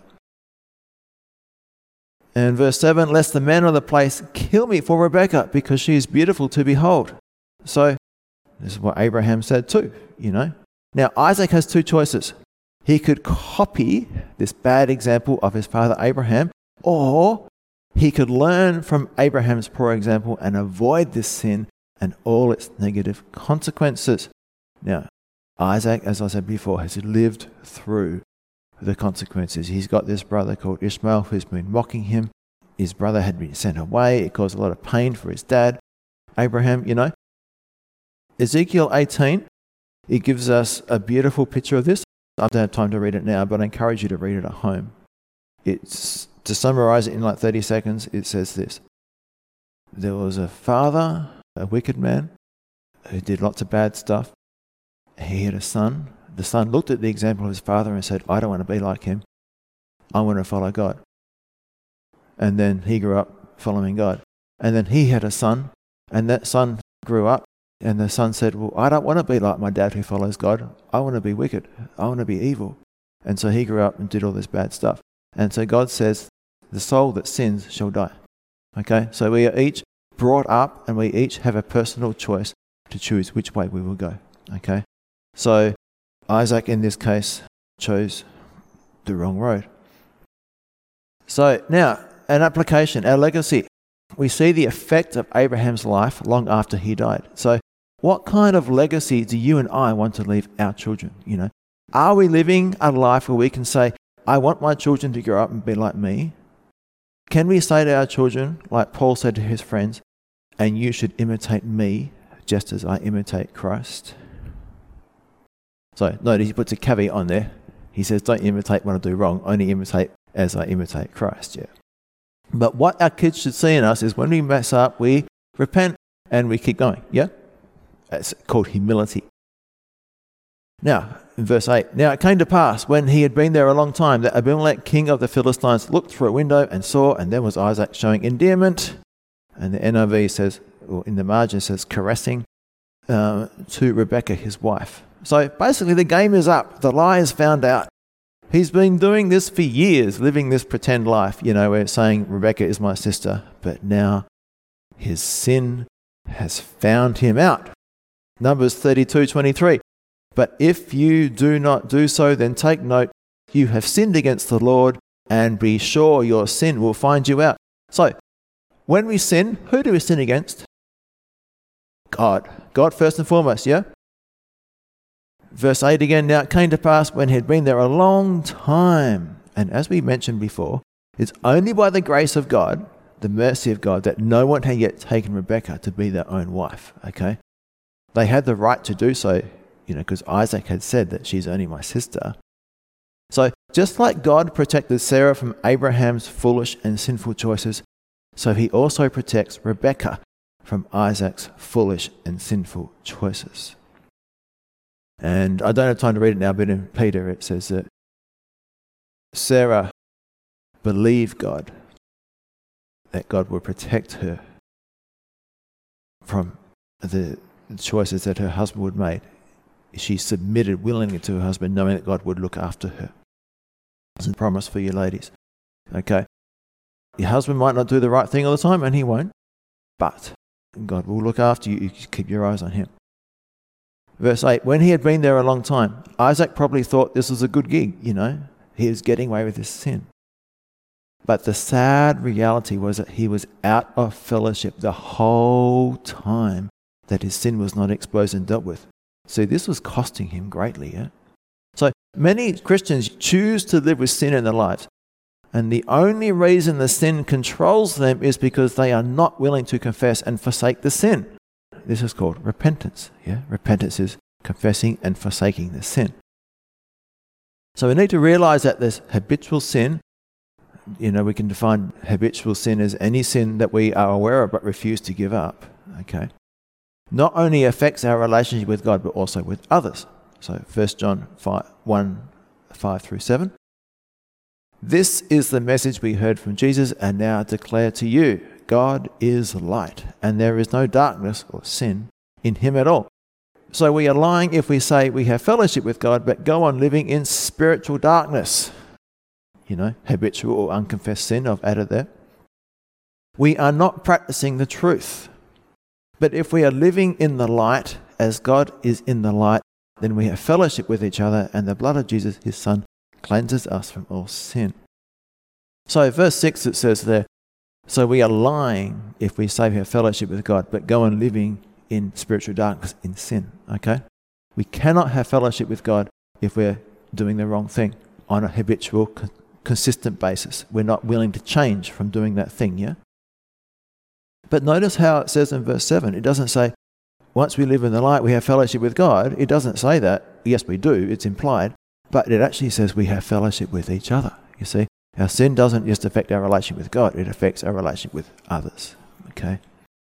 Speaker 1: And verse seven, lest the men of the place kill me for Rebekah, because she is beautiful to behold. So, this is what Abraham said too, you know. Now, Isaac has two choices. He could copy this bad example of his father Abraham, or he could learn from Abraham's poor example and avoid this sin and all its negative consequences. Now, Isaac, as I said before, has lived through the consequences. He's got this brother called Ishmael who's been mocking him. His brother had been sent away. It caused a lot of pain for his dad, Abraham, you know. Ezekiel eighteen, it gives us a beautiful picture of this. I don't have time to read it now, but I encourage you to read it at home. It's, to summarize it in like thirty seconds, it says this. There was a father, a wicked man, who did lots of bad stuff. He had a son. The son looked at the example of his father and said, I don't want to be like him. I want to follow God. And then he grew up following God. And then he had a son, and that son grew up, and the son said, well, I don't want to be like my dad who follows God. I want to be wicked. I want to be evil. And so he grew up and did all this bad stuff. And so God says, the soul that sins shall die. Okay? So we are each brought up, and we each have a personal choice to choose which way we will go. Okay? So Isaac, in this case, chose the wrong road. So now, an application, our legacy. We see the effect of Abraham's life long after he died. So what kind of legacy do you and I want to leave our children? You know, are we living a life where we can say, I want my children to grow up and be like me? Can we say to our children, like Paul said to his friends, and you should imitate me just as I imitate Christ? So notice he puts a caveat on there. He says, don't imitate when I do wrong, only imitate as I imitate Christ. Yeah. But what our kids should see in us is when we mess up, we repent and we keep going. Yeah? That's called humility. Now, in verse eight, now it came to pass when he had been there a long time that Abimelech, king of the Philistines, looked through a window and saw, and there was Isaac showing endearment. And the N I V says, or in the margin says, caressing uh, to Rebekah, his wife. So basically the game is up. The lie is found out. He's been doing this for years, living this pretend life, you know, where saying Rebekah is my sister, but now his sin has found him out. Numbers thirty-two twenty-three. But if you do not do so, then take note, you have sinned against the Lord, and be sure your sin will find you out. So, when we sin, who do we sin against? God. God first and foremost, yeah? Verse eight again, now it came to pass when he had been there a long time. And as we mentioned before, it's only by the grace of God, the mercy of God, that no one had yet taken Rebekah to be their own wife, okay? They had the right to do so, you know, because Isaac had said that she's only my sister. So just like God protected Sarah from Abraham's foolish and sinful choices, so he also protects Rebekah from Isaac's foolish and sinful choices. And I don't have time to read it now, but in Peter it says that Sarah believed God, that God would protect her from the choices that her husband would make. She submitted willingly to her husband, knowing that God would look after her. It's a promise for you ladies. Okay? Your husband might not do the right thing all the time, and he won't, but God will look after you. You keep your eyes on him. Verse eight, when he had been there a long time, Isaac probably thought this was a good gig, you know. He was getting away with his sin. But the sad reality was that he was out of fellowship the whole time that his sin was not exposed and dealt with. See, this was costing him greatly, yeah? So many Christians choose to live with sin in their lives. And the only reason the sin controls them is because they are not willing to confess and forsake the sin. This is called repentance. Yeah, repentance is confessing and forsaking the sin. So we need to realize that this habitual sin, you know, we can define habitual sin as any sin that we are aware of but refuse to give up. okay, not only affects our relationship with God, but also with others. So First John one, five through seven. This is the message we heard from Jesus and now declare to you. God is light, and there is no darkness or sin in him at all. So we are lying if we say we have fellowship with God, but go on living in spiritual darkness. You know, habitual or unconfessed sin, I've added there. We are not practicing the truth. But if we are living in the light, as God is in the light, then we have fellowship with each other, and the blood of Jesus, his Son, cleanses us from all sin. So verse six, it says there, so we are lying if we say we have fellowship with God, but go on living in spiritual darkness, in sin, okay? We cannot have fellowship with God if we're doing the wrong thing on a habitual, co- consistent basis. We're not willing to change from doing that thing, yeah? But notice how it says in verse seven, it doesn't say, once we live in the light, we have fellowship with God. It doesn't say that. Yes, we do. It's implied. But it actually says we have fellowship with each other, you see? Our sin doesn't just affect our relationship with God, it affects our relationship with others. Okay?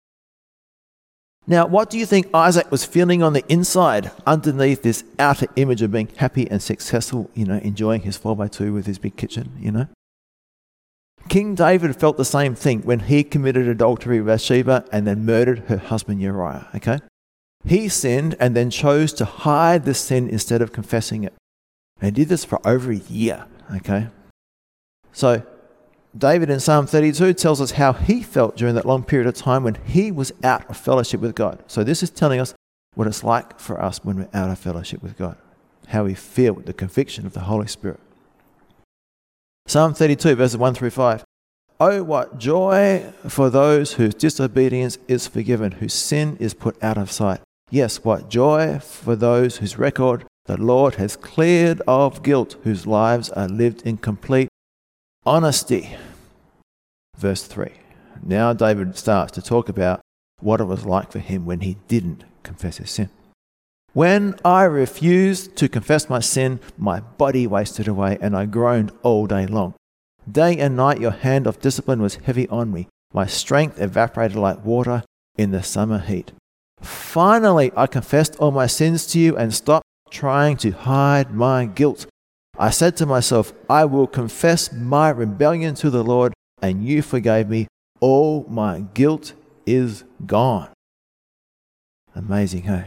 Speaker 1: Now, what do you think Isaac was feeling on the inside underneath this outer image of being happy and successful, you know, enjoying his four by two with his big kitchen, you know? King David felt the same thing when he committed adultery with Bathsheba and then murdered her husband Uriah, okay? He sinned and then chose to hide the sin instead of confessing it. And he did this for over a year, okay? So, David in Psalm thirty-two tells us how he felt during that long period of time when he was out of fellowship with God. So this is telling us what it's like for us when we're out of fellowship with God, how we feel with the conviction of the Holy Spirit. Psalm thirty-two, verses one through five. Oh, what joy for those whose disobedience is forgiven, whose sin is put out of sight. Yes, what joy for those whose record the Lord has cleared of guilt, whose lives are lived in complete honesty. Verse three. Now David starts to talk about what it was like for him when he didn't confess his sin. When I refused to confess my sin, my body wasted away and I groaned all day long. Day and night your hand of discipline was heavy on me. My strength evaporated like water in the summer heat. Finally, I confessed all my sins to you and stopped trying to hide my guilt. I said to myself, I will confess my rebellion to the Lord, and you forgave me. All my guilt is gone. Amazing, hey?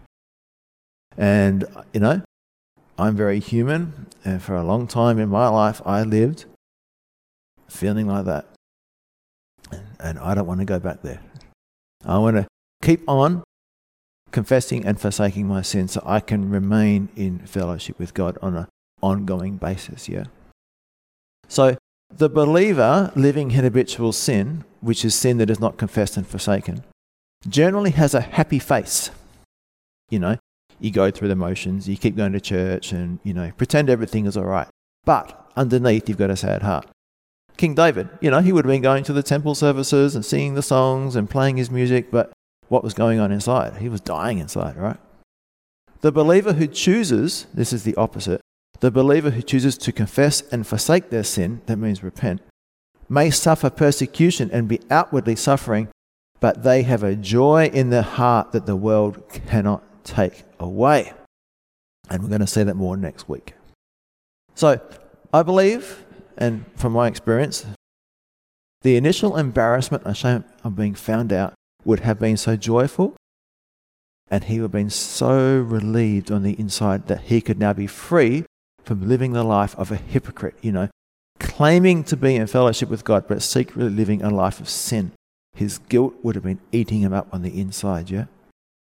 Speaker 1: And, you know, I'm very human, and for a long time in my life, I lived feeling like that. And I don't want to go back there. I want to keep on confessing and forsaking my sins so I can remain in fellowship with God on an ongoing basis, yeah? So the believer living in habitual sin, which is sin that is not confessed and forsaken, generally has a happy face. You know, you go through the motions, you keep going to church and, you know, pretend everything is all right. But underneath, you've got a sad heart. King David, you know, he would have been going to the temple services and singing the songs and playing his music, but what was going on inside? He was dying inside, right? The believer who chooses, this is the opposite, the believer who chooses to confess and forsake their sin, that means repent, may suffer persecution and be outwardly suffering, but they have a joy in their heart that the world cannot take away. And we're going to see that more next week. So, I believe, and from my experience, the initial embarrassment and shame of being found out would have been so joyful, and he would have been so relieved on the inside that he could now be free from living the life of a hypocrite, you know, claiming to be in fellowship with God, but secretly living a life of sin. His guilt would have been eating him up on the inside, yeah?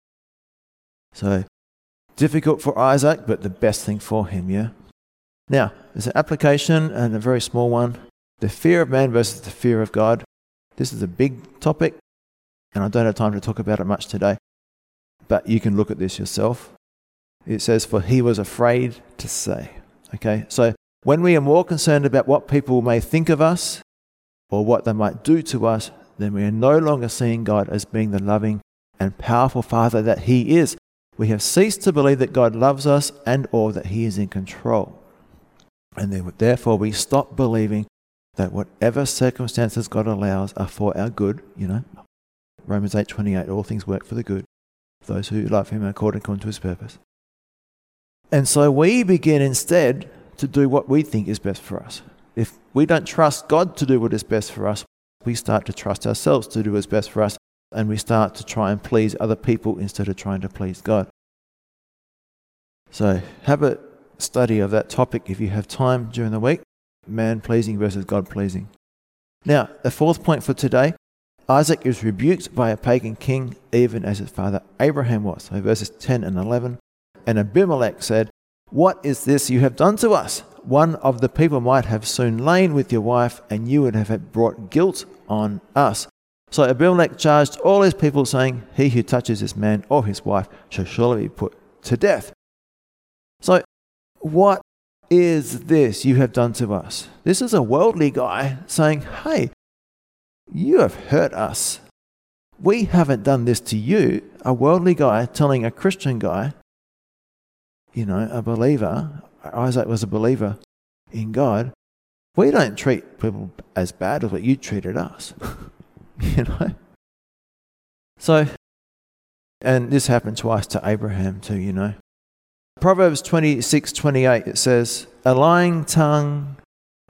Speaker 1: So, difficult for Isaac, but the best thing for him, yeah? Now, there's an application and a very small one. The fear of man versus the fear of God. This is a big topic, and I don't have time to talk about it much today, but you can look at this yourself. It says, for he was afraid to say. Okay, so when we are more concerned about what people may think of us or what they might do to us, then we are no longer seeing God as being the loving and powerful Father that he is. We have ceased to believe that God loves us and or that he is in control. And therefore we stop believing that whatever circumstances God allows are for our good, you know. Romans eight twenty-eight, all things work for the good, those who love him according to his purpose. And so we begin instead to do what we think is best for us. If we don't trust God to do what is best for us, we start to trust ourselves to do what's best for us, and we start to try and please other people instead of trying to please God. So have a study of that topic if you have time during the week, man-pleasing versus God-pleasing. Now, the fourth point for today, Isaac is rebuked by a pagan king, even as his father Abraham was. So verses ten and eleven, and Abimelech said, "What is this you have done to us? One of the people might have soon lain with your wife, and you would have brought guilt on us." So Abimelech charged all his people, saying, "He who touches this man or his wife shall surely be put to death." So, what is this you have done to us? This is a worldly guy saying, "Hey, you have hurt us. We haven't done this to you." A worldly guy telling a Christian guy, you know, a believer, Isaac was a believer in God, "We don't treat people as bad as what you treated us." You know? So, and this happened twice to Abraham too, you know. Proverbs twenty-six twenty-eight, it says, "A lying tongue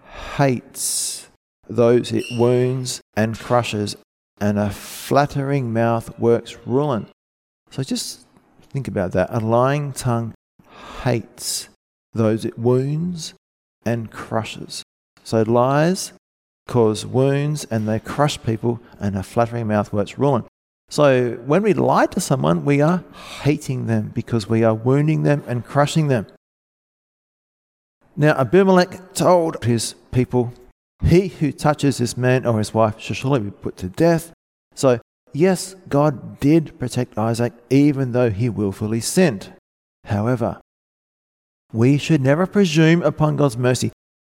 Speaker 1: hates those it wounds and crushes, and a flattering mouth works ruin." So just think about that. A lying tongue hates those it wounds and crushes. So lies cause wounds and they crush people, and a flattering mouth works ruin. So when we lie to someone, we are hating them because we are wounding them and crushing them. Now Abimelech told his people, "He who touches this man or his wife shall surely be put to death." So yes, God did protect Isaac even though he willfully sinned. However, we should never presume upon God's mercy.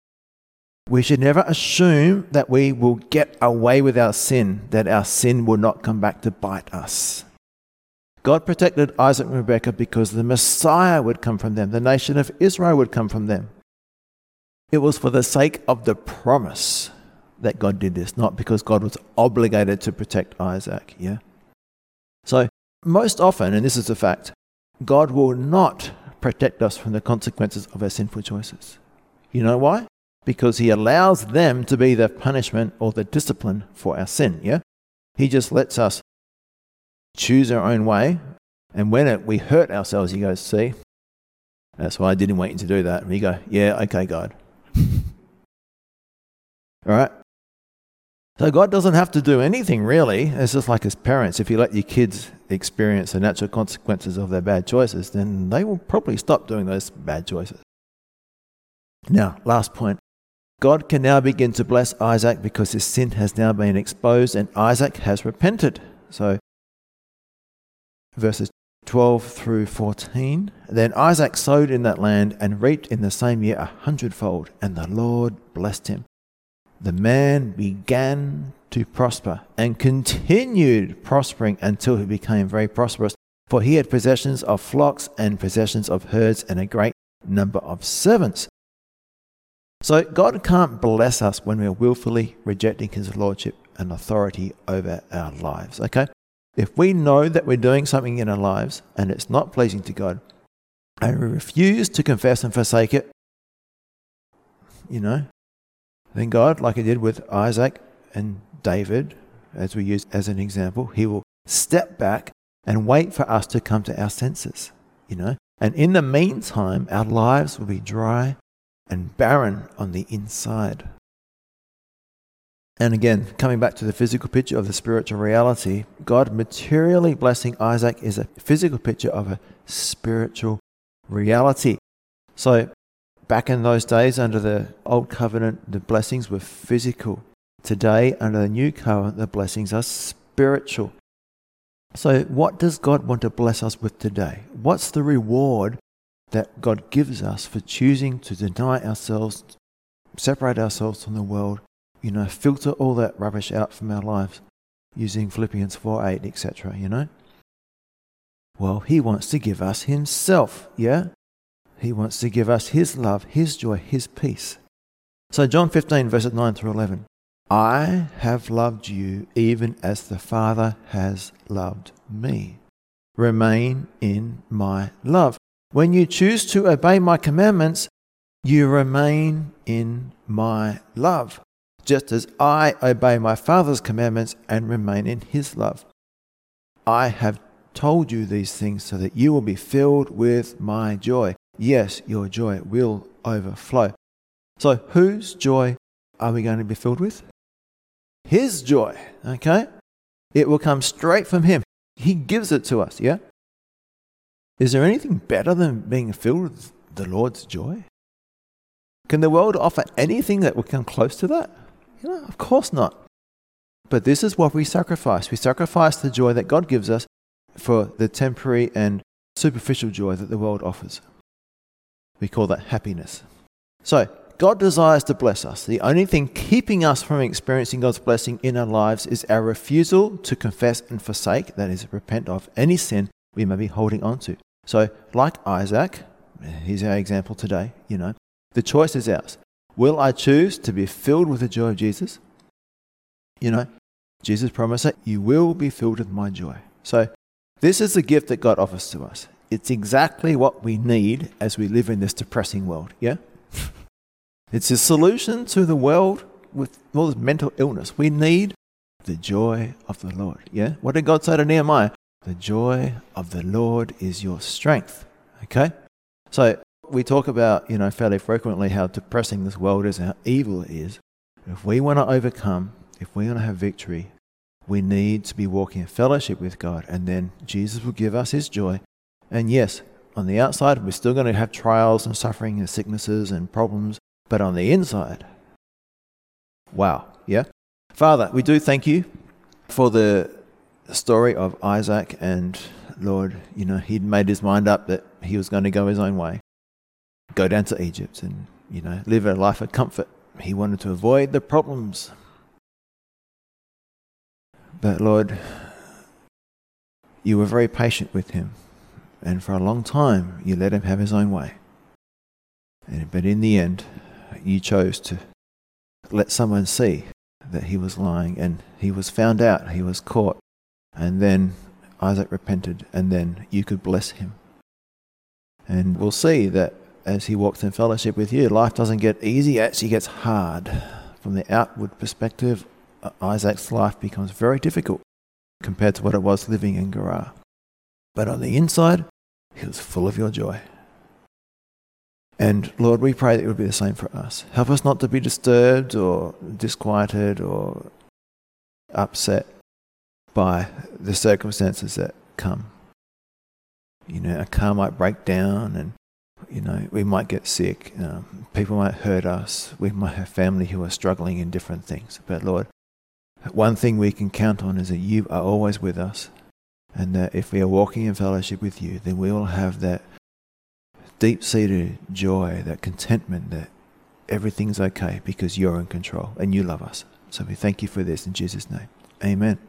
Speaker 1: We should never assume that we will get away with our sin, that our sin will not come back to bite us. God protected Isaac and Rebekah because the Messiah would come from them. The nation of Israel would come from them. It was for the sake of the promise that God did this, not because God was obligated to protect Isaac. Yeah. So most often, and this is a fact, God will not protect us from the consequences of our sinful choices. You know why? Because he allows them to be the punishment or the discipline for our sin, yeah? He just lets us choose our own way, and when it, we hurt ourselves, he goes, "See, that's why I didn't want you to do that." And we go, "Yeah, okay, God." All right? So God doesn't have to do anything, really. It's just like as parents. If you let your kids experience the natural consequences of their bad choices, then they will probably stop doing those bad choices. Now, last point. God can now begin to bless Isaac because his sin has now been exposed and Isaac has repented. So, verses twelve through fourteen. "Then Isaac sowed in that land and reaped in the same year a hundredfold, and the Lord blessed him. The man began to prosper and continued prospering until he became very prosperous, for he had possessions of flocks and possessions of herds and a great number of servants." So God can't bless us when we're willfully rejecting his lordship and authority over our lives, okay? If we know that we're doing something in our lives and it's not pleasing to God, and we refuse to confess and forsake it, you know, then God, like he did with Isaac and David, as we use as an example, he will step back and wait for us to come to our senses, you know? And in the meantime, our lives will be dry and barren on the inside. And again, coming back to the physical picture of the spiritual reality, God materially blessing Isaac is a physical picture of a spiritual reality. So back in those days under the old covenant, the blessings were physical. Today, under the new covenant, the blessings are spiritual. So what does God want to bless us with today? What's the reward that God gives us for choosing to deny ourselves, separate ourselves from the world, you know, filter all that rubbish out from our lives using Philippians four eight, et cetera, you know? Well, he wants to give us himself, yeah? He wants to give us his love, his joy, his peace. So John fifteen, verses nine through eleven. I have loved you even as the Father has loved me. Remain in my love. When you choose to obey my commandments, you remain in my love, just as I obey my Father's commandments and remain in his love. I have told you these things so that you will be filled with my joy. Yes, your joy will overflow. So whose joy are we going to be filled with? His joy, okay? It will come straight from him. He gives it to us, yeah? Is there anything better than being filled with the Lord's joy? Can the world offer anything that will come close to that? You know, of course not. But this is what we sacrifice. We sacrifice the joy that God gives us for the temporary and superficial joy that the world offers. We call that happiness. So, God desires to bless us. The only thing keeping us from experiencing God's blessing in our lives is our refusal to confess and forsake, that is, repent of any sin we may be holding on to. So, like Isaac, here's our example today, you know, the choice is ours. Will I choose to be filled with the joy of Jesus? You know, Jesus promised that you will be filled with my joy. So, this is the gift that God offers to us. It's exactly what we need as we live in this depressing world, yeah? It's a solution to the world with all this mental illness. We need the joy of the Lord. Yeah? What did God say to Nehemiah? The joy of the Lord is your strength. Okay? So we talk about, you know, fairly frequently how depressing this world is, how evil it is. If we want to overcome, if we want to have victory, we need to be walking in fellowship with God, and then Jesus will give us his joy. And yes, on the outside, we're still going to have trials and suffering and sicknesses and problems. But on the inside, wow, yeah? Father, we do thank you for the story of Isaac, and Lord, you know, he'd made his mind up that he was going to go his own way, go down to Egypt and, you know, live a life of comfort. He wanted to avoid the problems. But Lord, you were very patient with him, and for a long time you let him have his own way. And, but in the end, you chose to let someone see that he was lying, and he was found out, he was caught, and then Isaac repented, and then you could bless him. And we'll see that as he walks in fellowship with you, life doesn't get easy, it actually gets hard. From the outward perspective, Isaac's life becomes very difficult compared to what it was living in Gerar. But on the inside, he was full of your joy. And Lord, we pray that it would be the same for us. Help us not to be disturbed or disquieted or upset by the circumstances that come. You know, a car might break down, and, you know, we might get sick. Um, people might hurt us. We might have family who are struggling in different things. But Lord, one thing we can count on is that you are always with us, and that if we are walking in fellowship with you, then we will have that deep-seated joy, that contentment that everything's okay because you're in control and you love us. So we thank you for this in Jesus' name. Amen.